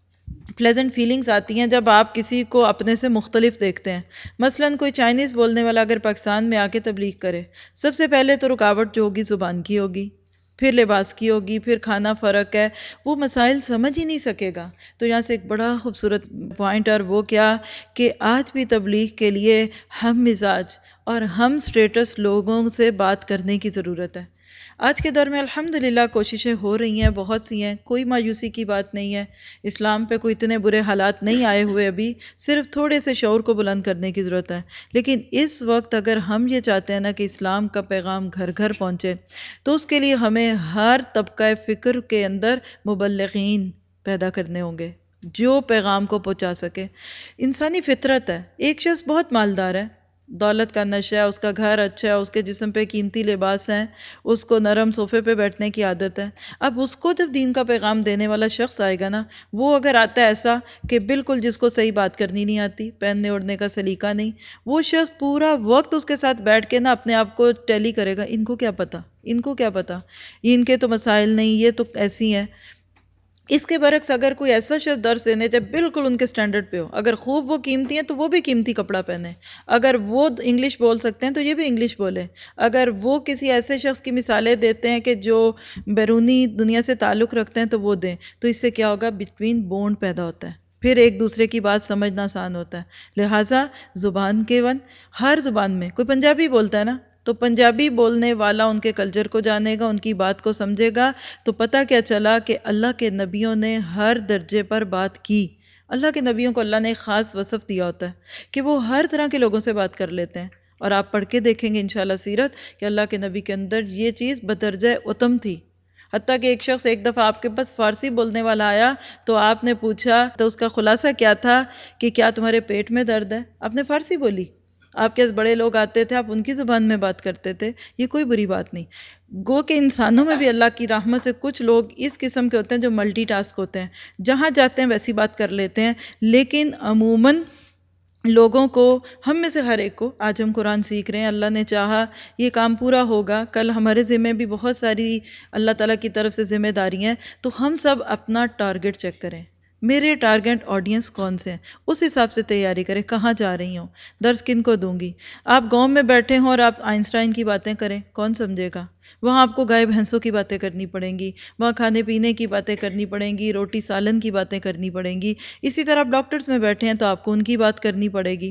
پلیزنٹ فیلنگز آتی ہیں جب آپ کسی کو اپنے سے مختلف دیکھتے ہیں۔ مثلا کوئی چائنیز بولنے والا اگر پاکستان میں آ کے تبلیغ کرے، سب سے پہلے تو رکاوٹ جو ہوگی زبان کی ہوگی، پھر لباس کی ہوگی، پھر کھانا فرق ہے، وہ مسائل سمجھ ہی نہیں سکے گا۔ تو یہاں سے ایک بڑا خوبصورت پوائنٹ، اور وہ کیا کہ آج بھی تبلیغ کے لیے ہم مزاج اور ہم سٹیٹس لوگوں سے بات کرنے کی ضرورت ہے۔ آج کے دور میں الحمدللہ کوششیں ہو رہی ہیں، بہت سی ہیں، کوئی مایوسی کی بات نہیں ہے، اسلام پہ کوئی اتنے برے حالات نہیں آئے ہوئے ابھی، صرف تھوڑے سے شعور کو بلند کرنے کی ضرورت ہے۔ لیکن اس وقت اگر ہم یہ چاہتے ہیں نا کہ اسلام کا پیغام گھر گھر پہنچے تو اس کے لیے ہمیں ہر طبقہ فکر کے اندر مبلغین پیدا کرنے ہوں گے جو پیغام کو پہنچا سکے۔ انسانی فطرت ہے، ایک شخص بہت مالدار ہے، دولت کا نشہ ہے، اس کا گھر اچھا ہے، اس کے جسم پہ قیمتی لباس ہیں، اس کو نرم صوفے پہ بیٹھنے کی عادت ہے۔ اب اس کو جب دین کا پیغام دینے والا شخص آئے گا نا، وہ اگر آتا ہے ایسا کہ بالکل جس کو صحیح بات کرنی نہیں آتی، پہننے اوڑھنے کا سلیقہ نہیں، وہ شخص پورا وقت اس کے ساتھ بیٹھ کے نا اپنے آپ کو ٹیلی کرے گا، ان کو کیا پتا، ان کو کیا پتا، ان کے تو مسائل نہیں، یہ تو ایسی ہیں۔ اس کے برعکس اگر کوئی ایسا شخص درس دینے جب بالکل ان کے سٹینڈرڈ پہ ہو، اگر خوب وہ قیمتی ہیں تو وہ بھی قیمتی کپڑا پہنے، اگر وہ انگلش بول سکتے ہیں تو یہ بھی انگلش بولے، اگر وہ کسی ایسے شخص کی مثالیں دیتے ہیں کہ جو بیرونی دنیا سے تعلق رکھتے ہیں تو وہ دیں، تو اس سے کیا ہوگا، بٹوین بونڈ پیدا ہوتا ہے، پھر ایک دوسرے کی بات سمجھنا آسان ہوتا ہے۔ لہٰذا زبان کے ہر زبان میں کوئی پنجابی بولتا ہے نا تو پنجابی بولنے والا ان کے کلچر کو جانے گا، ان کی بات کو سمجھے گا، تو پتہ کیا چلا کہ اللہ کے نبیوں نے ہر درجے پر بات کی۔ اللہ کے نبیوں کو اللہ نے ایک خاص وصف دیا ہوتا ہے کہ وہ ہر طرح کے لوگوں سے بات کر لیتے ہیں، اور آپ پڑھ کے دیکھیں گے انشاءاللہ سیرت کہ اللہ کے نبی کے اندر یہ چیز بدرجہ اتم تھی۔ حتیٰ کہ ایک شخص ایک دفعہ آپ کے پاس فارسی بولنے والا آیا تو آپ نے پوچھا تو اس کا خلاصہ کیا تھا کہ کیا تمہارے پیٹ میں درد ہے؟ آپ نے فارسی بولی۔ آپ کے بڑے لوگ آتے تھے، آپ ان کی زبان میں بات کرتے تھے، یہ کوئی بری بات نہیں۔ گو کہ انسانوں میں بھی اللہ کی رحمت سے کچھ لوگ اس قسم کے ہوتے ہیں جو ملٹی ٹاسک ہوتے ہیں، جہاں جاتے ہیں ویسی بات کر لیتے ہیں، لیکن عموماً لوگوں کو، ہم میں سے ہر ایک کو، آج ہم قرآن سیکھ رہے ہیں، اللہ نے چاہا یہ کام پورا ہوگا، کل ہمارے ذمہ بھی بہت ساری اللہ تعالیٰ کی طرف سے ذمہ داریاں ہیں، تو ہم سب اپنا ٹارگٹ چیک کریں، میرے ٹارگٹ آڈینس کون سے ہیں، اس حساب سے تیاری کریں، کہاں جا رہی ہوں، درس کن کو دوں گی۔ آپ گاؤں میں بیٹھے ہوں اور آپ آئنسٹائن کی باتیں کریں، کون سمجھے گا؟ وہاں آپ کو گائے بھینسوں کی باتیں کرنی پڑیں گی، وہاں کھانے پینے کی باتیں کرنی پڑیں گی، روٹی سالن کی باتیں کرنی پڑیں گی۔ اسی طرح آپ ڈاکٹرز میں بیٹھے ہیں تو آپ کو ان کی بات کرنی پڑے گی۔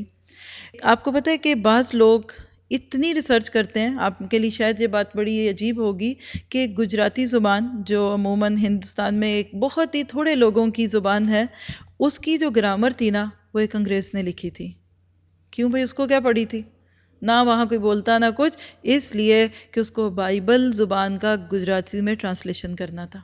آپ کو پتہ ہے کہ بعض لوگ اتنی ریسرچ کرتے ہیں، آپ کے لیے شاید یہ بات بڑی عجیب ہوگی کہ گجراتی زبان جو عموماً ہندوستان میں ایک بہت ہی تھوڑے لوگوں کی زبان ہے، اس کی جو گرامر تھی نا وہ ایک انگریز نے لکھی تھی۔ کیوں بھئی؟ اس کو کیا پڑھی تھی؟ نہ وہاں کوئی بولتا نہ کچھ، اس لیے کہ اس کو بائبل زبان کا گجراتی میں ٹرانسلیشن کرنا تھا۔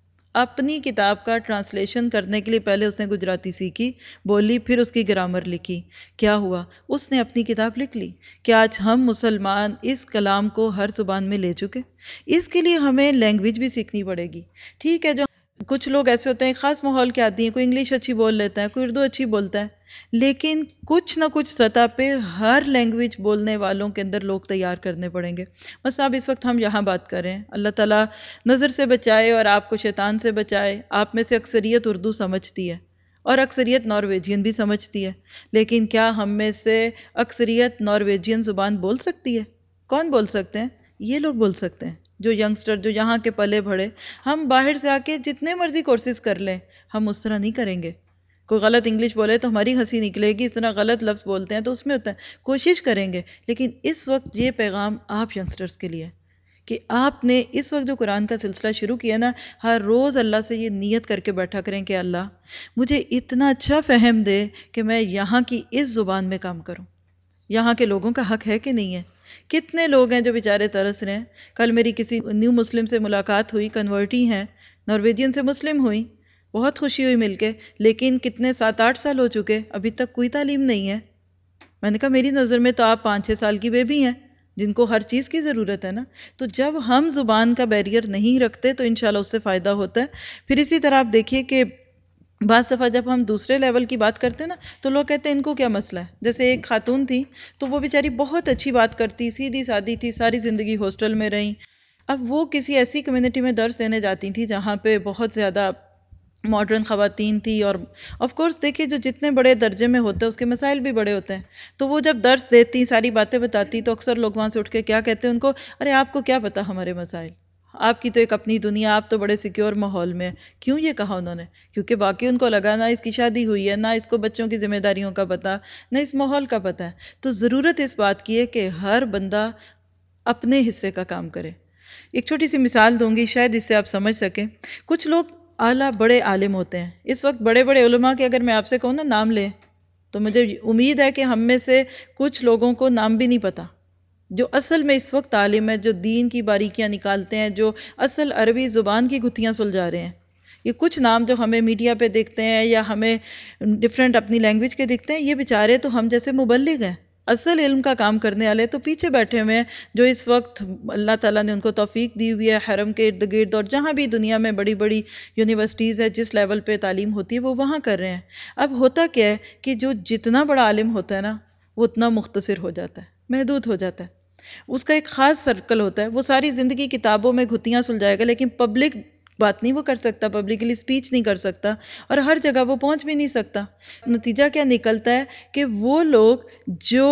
اپنی کتاب کا ٹرانسلیشن کرنے کے لیے پہلے اس نے گجراتی سیکھی، بولی، پھر اس کی گرامر لکھی۔ کیا ہوا؟ اس نے اپنی کتاب لکھ لی کہ آج ہم مسلمان اس کلام کو ہر زبان میں لے چکے۔ اس کے لیے ہمیں لینگویج بھی سیکھنی پڑے گی۔ ٹھیک ہے، جو کچھ لوگ ایسے ہوتے ہیں خاص ماحول کے عادی ہیں، کوئی انگلش اچھی بول لیتا ہے، کوئی اردو اچھی بولتا ہے، لیکن کچھ نہ کچھ سطح پہ ہر لینگویج بولنے والوں کے اندر لوگ تیار کرنے پڑیں گے۔ بس اب اس وقت ہم یہاں بات کر رہے ہیں، اللہ تعالیٰ نظر سے بچائے اور آپ کو شیطان سے بچائے۔ آپ میں سے اکثریت اردو سمجھتی ہے اور اکثریت نارویجین بھی سمجھتی ہے، لیکن کیا ہم میں سے اکثریت نارویجین زبان بول سکتی ہے؟ کون بول سکتے ہیں؟ یہ لوگ بول سکتے ہیں جو ینگسٹر، جو یہاں کے پلے بڑھے۔ ہم باہر سے آ کے جتنے مرضی کورسز کر لیں، ہم اس طرح نہیں کریں گے۔ کوئی غلط انگلش بولے تو ہماری ہنسی نکلے گی، اس طرح غلط لفظ بولتے ہیں تو اس میں ہوتا ہے، کوشش کریں گے۔ لیکن اس وقت یہ پیغام آپ ینگسٹرز کے لیے ہے کہ آپ نے اس وقت جو قرآن کا سلسلہ شروع کیا نا، ہر روز اللہ سے یہ نیت کر کے بیٹھا کریں کہ اللہ مجھے اتنا اچھا فہم دے کہ میں یہاں کی اس زبان میں کام کروں۔ یہاں کے لوگوں کا حق ہے کہ نہیں ہے؟ کتنے لوگ ہیں جو بیچارے ترس رہے ہیں۔ کل میری کسی نیو مسلم سے ملاقات ہوئی، کنورٹی ہیں، نارویجین سے مسلم ہوئی، بہت خوشی ہوئی مل کے، لیکن کتنے 7-8 سال ہو چکے، ابھی تک کوئی تعلیم نہیں ہے۔ میں نے کہا میری نظر میں تو آپ 5-6 سال کی بیبی ہیں جن کو ہر چیز کی ضرورت ہے نا۔ تو جب ہم زبان کا بیریئر نہیں رکھتے تو انشاءاللہ اس سے فائدہ ہوتا ہے۔ پھر اسی طرح آپ دیکھیے کہ بعض دفعہ جب ہم دوسرے لیول کی بات کرتے ہیں نا تو لوگ کہتے ہیں ان کو کیا مسئلہ ہے۔ جیسے ایک خاتون تھی تو وہ بیچاری بہت اچھی بات کرتی، سیدھی سادی تھی، ساری زندگی ہاسٹل میں رہیں۔ اب وہ کسی ایسی کمیونٹی میں درس دینے جاتی تھی جہاں پہ بہت زیادہ ماڈرن خواتین تھی، اور آف کورس دیکھیے جو جتنے بڑے درجے میں ہوتا ہے اس کے مسائل بھی بڑے ہوتے ہیں۔ تو وہ جب درس دیتی، ساری باتیں بتاتی، تو اکثر لوگ وہاں سے اٹھ کے کیا کہتے ہیں ان کو، ارے آپ کو کیا پتا ہمارے مسائل، آپ کی تو ایک اپنی دنیا، آپ تو بڑے سیکیور ماحول میں۔ کیوں یہ کہا انہوں نے؟ کیونکہ باقی ان کو لگا نہ اس کی شادی ہوئی ہے، نہ اس کو بچوں کی ذمہ داریوں کا پتہ، نہ اس ماحول کا پتہ ہے۔ تو ضرورت اس بات کی ہے کہ ہر بندہ اپنے حصے کا کام کرے۔ ایک چھوٹی سی مثال دوں گی، شاید اس سے آپ سمجھ سکیں۔ کچھ لوگ اعلیٰ بڑے عالم ہوتے ہیں، اس وقت بڑے بڑے علماء کے اگر میں آپ سے کہوں نا نام لیں، تو مجھے امید ہے کہ ہم میں سے کچھ لوگوں کو نام بھی نہیں پتا، جو اصل میں اس وقت عالم ہے، جو دین کی باریکیاں نکالتے ہیں، جو اصل عربی زبان کی گتھیاں سلجھا رہے ہیں۔ یہ کچھ نام جو ہمیں میڈیا پہ دیکھتے ہیں یا ہمیں ڈیفرنٹ اپنی لینگویج کے دکھتے ہیں، یہ بیچارے تو ہم جیسے مبلغ ہیں، اصل علم کا کام کرنے والے تو پیچھے بیٹھے ہوئے ہیں، جو اس وقت اللہ تعالیٰ نے ان کو توفیق دی ہوئی ہے، حرم کے ارد گرد اور جہاں بھی دنیا میں بڑی بڑی یونیورسٹیز ہے، جس لیول پہ تعلیم ہوتی ہے وہ وہاں کر رہے ہیں۔ اب ہوتا کیا ہے کہ جو جتنا بڑا عالم ہوتا ہے نا وہ اتنا مختصر ہو جاتا ہے، محدود ہو جاتا ہے، اس کا ایک خاص سرکل ہوتا ہے، وہ ساری زندگی کتابوں میں گھتیاں سلجھائے گا لیکن پبلک بات نہیں وہ کر سکتا، پبلکلی سپیچ نہیں کر سکتا، اور ہر جگہ وہ پہنچ بھی نہیں سکتا۔ نتیجہ کیا نکلتا ہے کہ وہ لوگ جو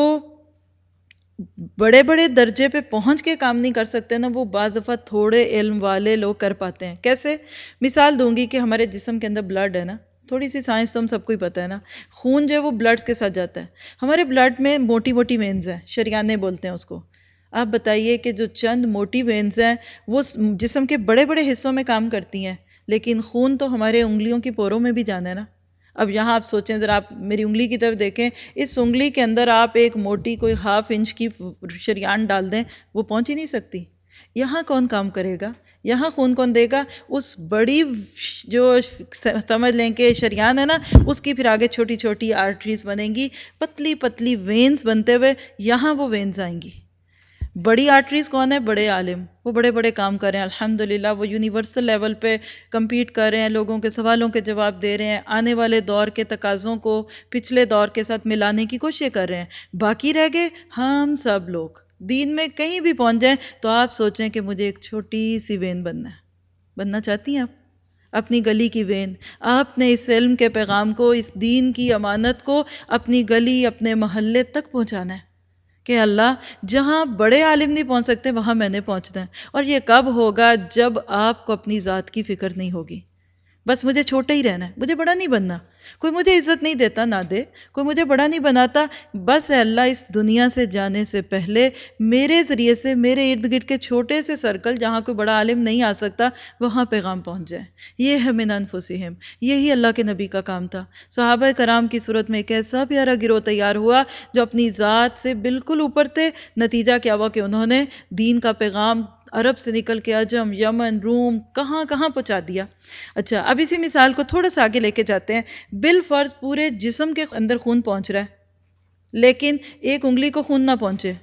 بڑے بڑے درجے پہ پہنچ کے کام نہیں کر سکتے نا، وہ بعض دفعہ تھوڑے علم والے لوگ کر پاتے ہیں۔ کیسے؟ مثال دوں گی کہ ہمارے جسم کے اندر بلڈ ہے نا، تھوڑی سی سائنس تو ہم سب کو ہی پتہ ہے نا، خون جو ہے وہ بلڈ کے ساتھ جاتا ہے۔ ہمارے بلڈ میں موٹی موٹی وینز ہیں، شریانے بولتے ہیں اس کو۔ آپ بتائیے کہ جو چند موٹی وینز ہیں وہ جسم کے بڑے بڑے حصوں میں کام کرتی ہیں، لیکن خون تو ہمارے انگلیوں کی پوروں میں بھی جانا ہے نا۔ اب یہاں آپ سوچیں، ذرا آپ میری انگلی کی طرف دیکھیں، اس انگلی کے اندر آپ ایک موٹی کوئی 1/2 انچ کی شریان ڈال دیں، وہ پہنچ ہی نہیں سکتی۔ یہاں کون کام کرے گا؟ یہاں خون کون دے گا؟ اس بڑی جو سمجھ لیں کہ شریان ہے نا، اس کی پھر آگے چھوٹی چھوٹی آرٹریز بنیں گی، پتلی پتلی وینز بنتے ہوئے یہاں وہ وینز آئیں گی۔ بڑی آرٹریز کون ہے؟ بڑے عالم، وہ بڑے بڑے کام کر رہے ہیں الحمدللہ، وہ یونیورسل لیول پہ کمپیٹ کر رہے ہیں، لوگوں کے سوالوں کے جواب دے رہے ہیں، آنے والے دور کے تقاضوں کو پچھلے دور کے ساتھ ملانے کی کوشش کر رہے ہیں۔ باقی رہ گئے ہم سب لوگ، دین میں کہیں بھی پہنچ جائیں تو آپ سوچیں کہ مجھے ایک چھوٹی سی وین بننا ہے۔ بننا چاہتی ہیں آپ؟ اپنی گلی کی وین، آپ نے اس علم کے پیغام کو، اس دین کی امانت کو اپنی گلی، اپنے محلے تک پہنچانا ہے کہ اللہ جہاں بڑے عالم نہیں پہنچ سکتے وہاں میں نے پہنچنا ہے۔ اور یہ کب ہوگا؟ جب آپ کو اپنی ذات کی فکر نہیں ہوگی، بس مجھے چھوٹا ہی رہنا ہے، مجھے بڑا نہیں بننا۔ کوئی مجھے عزت نہیں دیتا نہ دے، کوئی مجھے بڑا نہیں بناتا، بس اے اللہ اس دنیا سے جانے سے پہلے میرے ذریعے سے میرے ارد گرد کے چھوٹے سے سرکل جہاں کوئی بڑا عالم نہیں آ سکتا وہاں پیغام پہنچ جائے۔ یہ ہے من انفسہم، یہی اللہ کے نبی کا کام تھا۔ صحابہ کرام کی صورت میں ایک ایسا پیارا گروہ تیار ہوا جو اپنی ذات سے بالکل اوپر تھے۔ نتیجہ کیا ہوا کہ انہوں نے دین کا پیغام عرب سے نکل کے عجم، یمن، روم، کہاں کہاں پہنچا دیا۔ اچھا، اب اسی مثال کو تھوڑا سا آگے لے کے جاتے ہیں۔ بالفرض پورے جسم کے اندر خون پہنچ رہا ہے لیکن ایک انگلی کو خون نہ پہنچے۔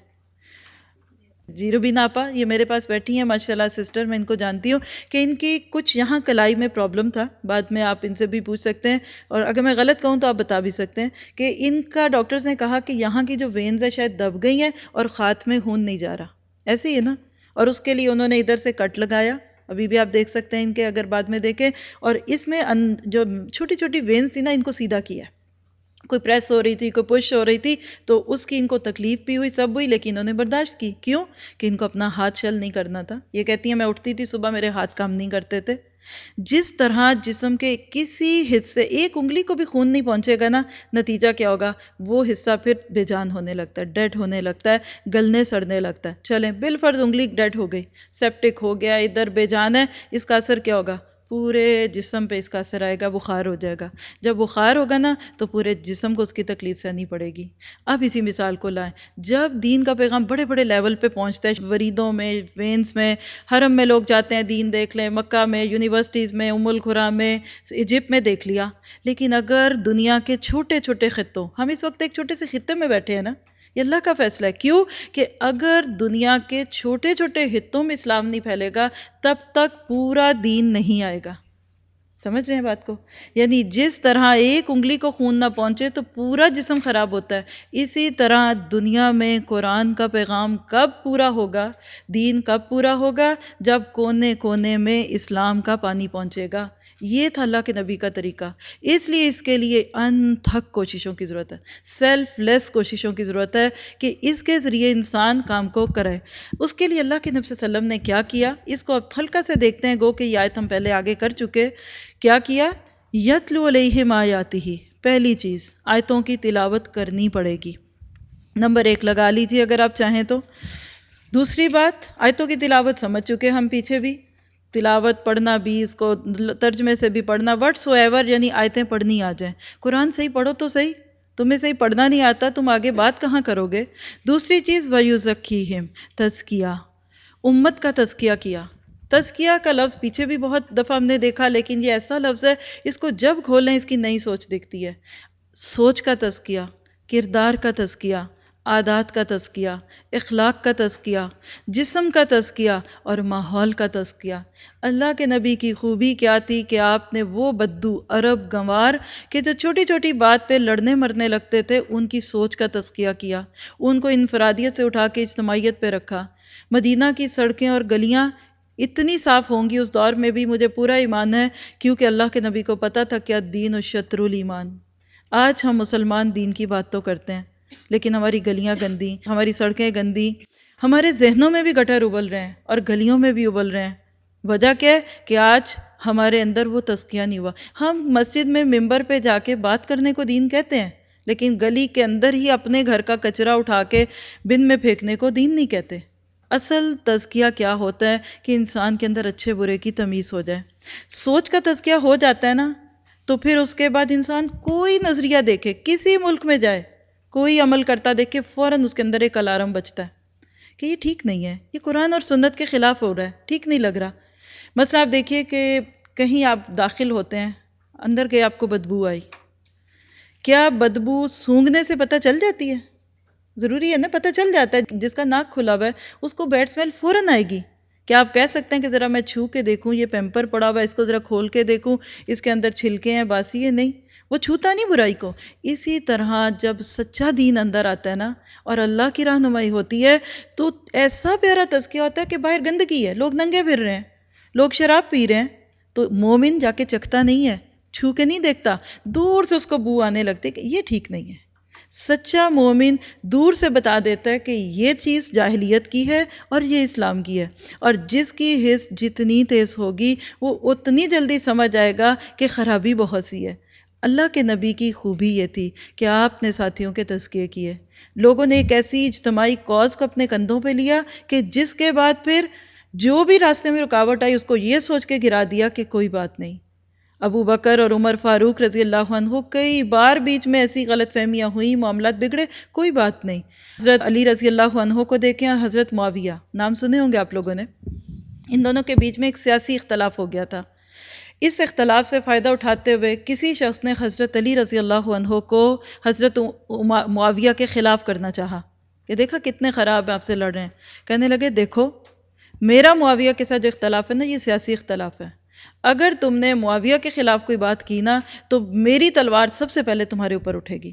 جی روبینہ آپا یہ میرے پاس بیٹھی ہیں ماشاءاللہ سسٹر، میں ان کو جانتی ہوں کہ ان کی کچھ یہاں کلائی میں پرابلم تھا، بعد میں آپ ان سے بھی پوچھ سکتے ہیں، اور اگر میں غلط کہوں تو آپ بتا بھی سکتے ہیں کہ ان کا ڈاکٹرز نے کہا کہ یہاں کی جو وینز ہے شاید دب گئی ہیں اور خات میں خون نہیں جا رہا، ایسے ہی ہے نا؟ اور اس کے لیے انہوں نے ادھر سے کٹ لگایا، ابھی بھی آپ دیکھ سکتے ہیں ان کے اگر بعد میں دیکھیں، اور اس میں جو چھوٹی چھوٹی وینز تھی نا ان کو سیدھا کیا، کوئی پریس ہو رہی تھی، کوئی پش ہو رہی تھی، تو اس کی ان کو تکلیف بھی ہوئی، سب ہوئی، لیکن انہوں نے برداشت کی۔ کیوں؟ کہ ان کو اپنا ہاتھ شل نہیں کرنا تھا۔ یہ کہتی ہیں میں اٹھتی تھی صبح میرے ہاتھ کام نہیں کرتے تھے۔ جس طرح جسم کے کسی حصے، ایک انگلی کو بھی خون نہیں پہنچے گا نا، نتیجہ کیا ہوگا؟ وہ حصہ پھر بے جان ہونے لگتا ہے، ڈیڈ ہونے لگتا ہے، گلنے سڑنے لگتا ہے۔ چلیں بالفرض انگلی ڈیڈ ہو گئی، سیپٹک ہو گیا، ادھر بے جان ہے، اس کا اثر کیا ہوگا؟ پورے جسم پہ اس کا اثر آئے گا، بخار ہو جائے گا۔ جب بخار ہوگا نا تو پورے جسم کو اس کی تکلیف سہنی پڑے گی۔ اب اسی مثال کو لائیں، جب دین کا پیغام بڑے بڑے لیول پہ پہنچتا ہے، وریدوں میں، وینز میں، حرم میں لوگ جاتے ہیں، دین دیکھ لیں، مکہ میں، یونیورسٹیز میں، القریٰ میں، ایجپٹ میں دیکھ لیا، لیکن اگر دنیا کے چھوٹے چھوٹے خطوں، ہم اس وقت ایک چھوٹے سے خطے میں بیٹھے ہیں نا، یہ اللہ کا فیصلہ ہے۔ کیوں؟ کہ اگر دنیا کے چھوٹے چھوٹے خطوں میں اسلام نہیں پھیلے گا تب تک پورا دین نہیں آئے گا۔ سمجھ رہے ہیں بات کو؟ یعنی جس طرح ایک انگلی کو خون نہ پہنچے تو پورا جسم خراب ہوتا ہے، اسی طرح دنیا میں قرآن کا پیغام کب پورا ہوگا، دین کب پورا ہوگا؟ جب کونے کونے میں اسلام کا پانی پہنچے گا۔ یہ تھا اللہ کے نبی کا طریقہ، اس لیے اس کے لیے انتھک کوششوں کی ضرورت ہے، سیلف لیس کوششوں کی ضرورت ہے کہ اس کے ذریعے انسان کام کو کرے۔ اس کے لیے اللہ کے نبی صلی اللہ علیہ وسلم نے کیا کیا، اس کو اب ہلکا سے دیکھتے ہیں، گو کہ یہ آیت ہم پہلے آگے کر چکے۔ کیا کیا؟ یتلو علیہم آیاتہ، پہلی چیز آیتوں کی تلاوت کرنی پڑے گی، نمبر 1 لگا لیجیے اگر آپ چاہیں تو۔ دوسری بات، آیتوں کی تلاوت سمجھ چکے ہم پیچھے بھی، تلاوت پڑھنا بھی، اس کو ترجمے سے بھی پڑھنا، وٹ سو ایور، یعنی آیتیں پڑھنی آ جائیں۔ قرآن صحیح پڑھو تو صحیح، تمہیں صحیح پڑھنا نہیں آتا تم آگے بات کہاں کرو گے؟ دوسری چیز وَيُزَكِّيهِمْ، تزکیہ، امت کا تزکیہ کیا۔ تزکیہ کا لفظ پیچھے بھی بہت دفعہ ہم نے دیکھا، لیکن یہ ایسا لفظ ہے اس کو جب کھولیں اس کی نئی سوچ دکھتی ہے۔ سوچ کا تزکیہ، کردار کا تزکیہ، عادات کا تزکیہ، اخلاق کا تزکیہ، جسم کا تزکیہ اور ماحول کا تزکیہ۔ اللہ کے نبی کی خوبی کیا تھی کہ آپ نے وہ بدو عرب گنوار کہ جو چھوٹی چھوٹی بات پہ لڑنے مرنے لگتے تھے، ان کی سوچ کا تزکیہ کیا، ان کو انفرادیت سے اٹھا کے اجتماعیت پہ رکھا۔ مدینہ کی سڑکیں اور گلیاں اتنی صاف ہوں گی اس دور میں بھی، مجھے پورا ایمان ہے، کیونکہ اللہ کے نبی کو پتا تھا کہ الدین شطر الایمان۔ آج ہم مسلمان دین کی بات تو کرتے ہیں لیکن ہماری گلیاں گندی، ہماری سڑکیں گندی، ہمارے ذہنوں میں بھی گٹر ابل رہے ہیں اور گلیوں میں بھی ابل رہے ہیں۔ وجہ کیا ہے؟ کہ آج ہمارے اندر وہ تزکیہ نہیں ہوا۔ ہم مسجد میں ممبر پہ جا کے بات کرنے کو دین کہتے ہیں، لیکن گلی کے اندر ہی اپنے گھر کا کچرا اٹھا کے بن میں پھینکنے کو دین نہیں کہتے۔ اصل تزکیہ کیا ہوتا ہے کہ انسان کے اندر اچھے برے کی تمیز ہو جائے. سوچ کا تزکیہ ہو جاتا ہے نا تو پھر اس کے بعد انسان کوئی نظریہ دیکھے، کسی ملک میں جائے، کوئی عمل کرتا دیکھے، فوراً اس کے اندر ایک الارم بجتا ہے کہ یہ ٹھیک نہیں ہے، یہ قرآن اور سنت کے خلاف ہو رہا ہے، ٹھیک نہیں لگ رہا. مثلا آپ دیکھیے کہ کہیں آپ داخل ہوتے ہیں، اندر گئے آپ کو بدبو آئی، کیا بدبو سونگھنے سے پتہ چل جاتی ہے؟ ضروری ہے نا، پتہ چل جاتا ہے. جس کا ناک کھلا ہوا ہے اس کو بیڈ اسمیل فوراً آئے گی. کیا آپ کہہ سکتے ہیں کہ ذرا میں چھو کے دیکھوں، یہ پیمپر پڑا ہوا ہے اس کو ذرا کھول کے دیکھوں، اس کے اندر چھلکے ہیں، باسی ہے؟ نہیں، وہ چھوتا نہیں برائی کو. اسی طرح جب سچا دین اندر آتا ہے نا اور اللہ کی رہنمائی ہوتی ہے تو ایسا پیارا تزکیہ ہوتا ہے کہ باہر گندگی ہے، لوگ ننگے پھر رہے ہیں، لوگ شراب پی رہے ہیں، تو مومن جا کے چکھتا نہیں ہے، چھو کے نہیں دیکھتا، دور سے اس کو بو آنے لگتی ہے کہ یہ ٹھیک نہیں ہے. سچا مومن دور سے بتا دیتا ہے کہ یہ چیز جاہلیت کی ہے اور یہ اسلام کی ہے، اور جس کی حس جتنی تیز ہوگی وہ اتنی جلدی سمجھ آئے گا کہ خرابی بہت سی ہے. اللہ کے نبی کی خوبی یہ تھی کہ آپ نے ساتھیوں کے تزکیے کیے. لوگوں نے ایک ایسی اجتماعی کاز کو اپنے کندھوں پہ لیا کہ جس کے بعد پھر جو بھی راستے میں رکاوٹ آئی اس کو یہ سوچ کے گرا دیا کہ کوئی بات نہیں. ابو بکر اور عمر فاروق رضی اللہ عنہ کئی بار بیچ میں ایسی غلط فہمیاں ہوئیں، معاملات بگڑے، کوئی بات نہیں. حضرت علی رضی اللہ عنہ کو دیکھیں، حضرت معاویہ، نام سنے ہوں گے آپ لوگوں نے، ان دونوں کے بیچ میں ایک سیاسی اختلاف ہو گیا تھا. اس اختلاف سے فائدہ اٹھاتے ہوئے کسی شخص نے حضرت علی رضی اللہ عنہ کو حضرت معاویہ کے خلاف کرنا چاہا کہ دیکھا کتنے خراب ہیں، آپ سے لڑ رہے ہیں. کہنے لگے دیکھو میرا معاویہ کے ساتھ جو اختلاف ہے نا، یہ سیاسی اختلاف ہے. اگر تم نے معاویہ کے خلاف کوئی بات کی نا تو میری تلوار سب سے پہلے تمہارے اوپر اٹھے گی.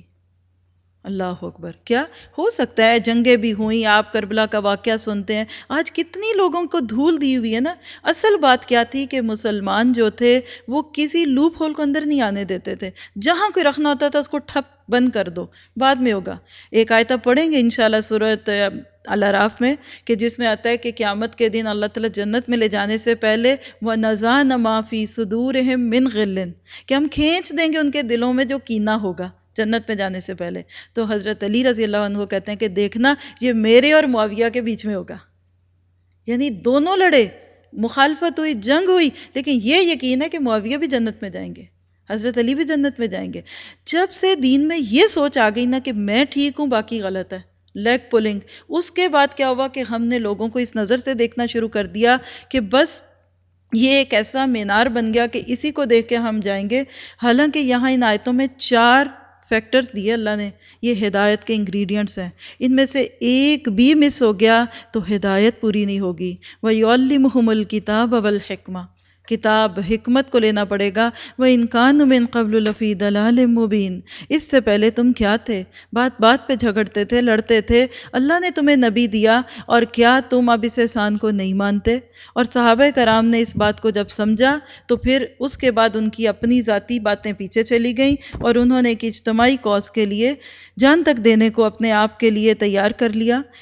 اللہ اکبر. کیا ہو سکتا ہے جنگیں بھی ہوئیں، آپ کربلا کا واقعہ سنتے ہیں، آج کتنی لوگوں کو دھول دی ہوئی ہے نا. اصل بات کیا تھی کہ مسلمان جو تھے وہ کسی لوپ ہول کو اندر نہیں آنے دیتے تھے، جہاں کوئی رکھنا ہوتا تھا اس کو ٹھپ بند کر دو، بعد میں ہوگا. ایک آیتہ پڑھیں گے انشاءاللہ سورۃ الاعراف میں کہ جس میں آتا ہے کہ قیامت کے دن اللہ تعالیٰ جنت میں لے جانے سے پہلے وَنَزَعْنَا مَا فِي صُدُورِهِم مِّن غِلٍّ، کہ ہم کھینچ دیں گے ان کے دلوں میں جو کینہ ہوگا جنت میں جانے سے پہلے. تو حضرت علی رضی اللہ عنہ کہتے ہیں کہ دیکھنا یہ میرے اور معاویہ کے بیچ میں ہوگا. یعنی دونوں لڑے، مخالفت ہوئی، جنگ ہوئی، لیکن یہ یقین ہے کہ معاویہ بھی جنت میں جائیں گے، حضرت علی بھی جنت میں جائیں گے. جب سے دین میں یہ سوچ آ گئی نا کہ میں ٹھیک ہوں باقی غلط ہے، لیگ پولنگ، اس کے بعد کیا ہوا کہ ہم نے لوگوں کو اس نظر سے دیکھنا شروع کر دیا کہ بس یہ ایک ایسا مینار بن گیا کہ اسی کو دیکھ کے ہم جائیں گے. حالانکہ یہاں ان آیتوں میں 4 فیکٹرز دیے اللہ نے، یہ ہدایت کے انگریڈینٹس ہیں، ان میں سے ایک بھی مس ہو گیا تو ہدایت پوری نہیں ہوگی. وَيُعَلِّمُهُمُ الْكِتَابَ وَالْحِكْمَةَ، کتاب حکمت کو لینا پڑے گا. وَإِن كَانُوا مِن قَبْلُ لَفِي ضَلَالٍ مُبِينٍ، اس سے پہلے تم کیا تھے، بات بات پہ جھگڑتے تھے، لڑتے تھے، اللہ نے تمہیں نبی دیا اور کیا تم اب اس احسان کو نہیں مانتے. اور صحابہ کرام نے اس بات کو جب سمجھا تو پھر اس کے بعد ان کی اپنی ذاتی باتیں پیچھے چلی گئیں اور انہوں نے ایک اجتماعی کاز کے لیے جان تک دینے کو اپنے آپ کے لیے تیار کر لیا.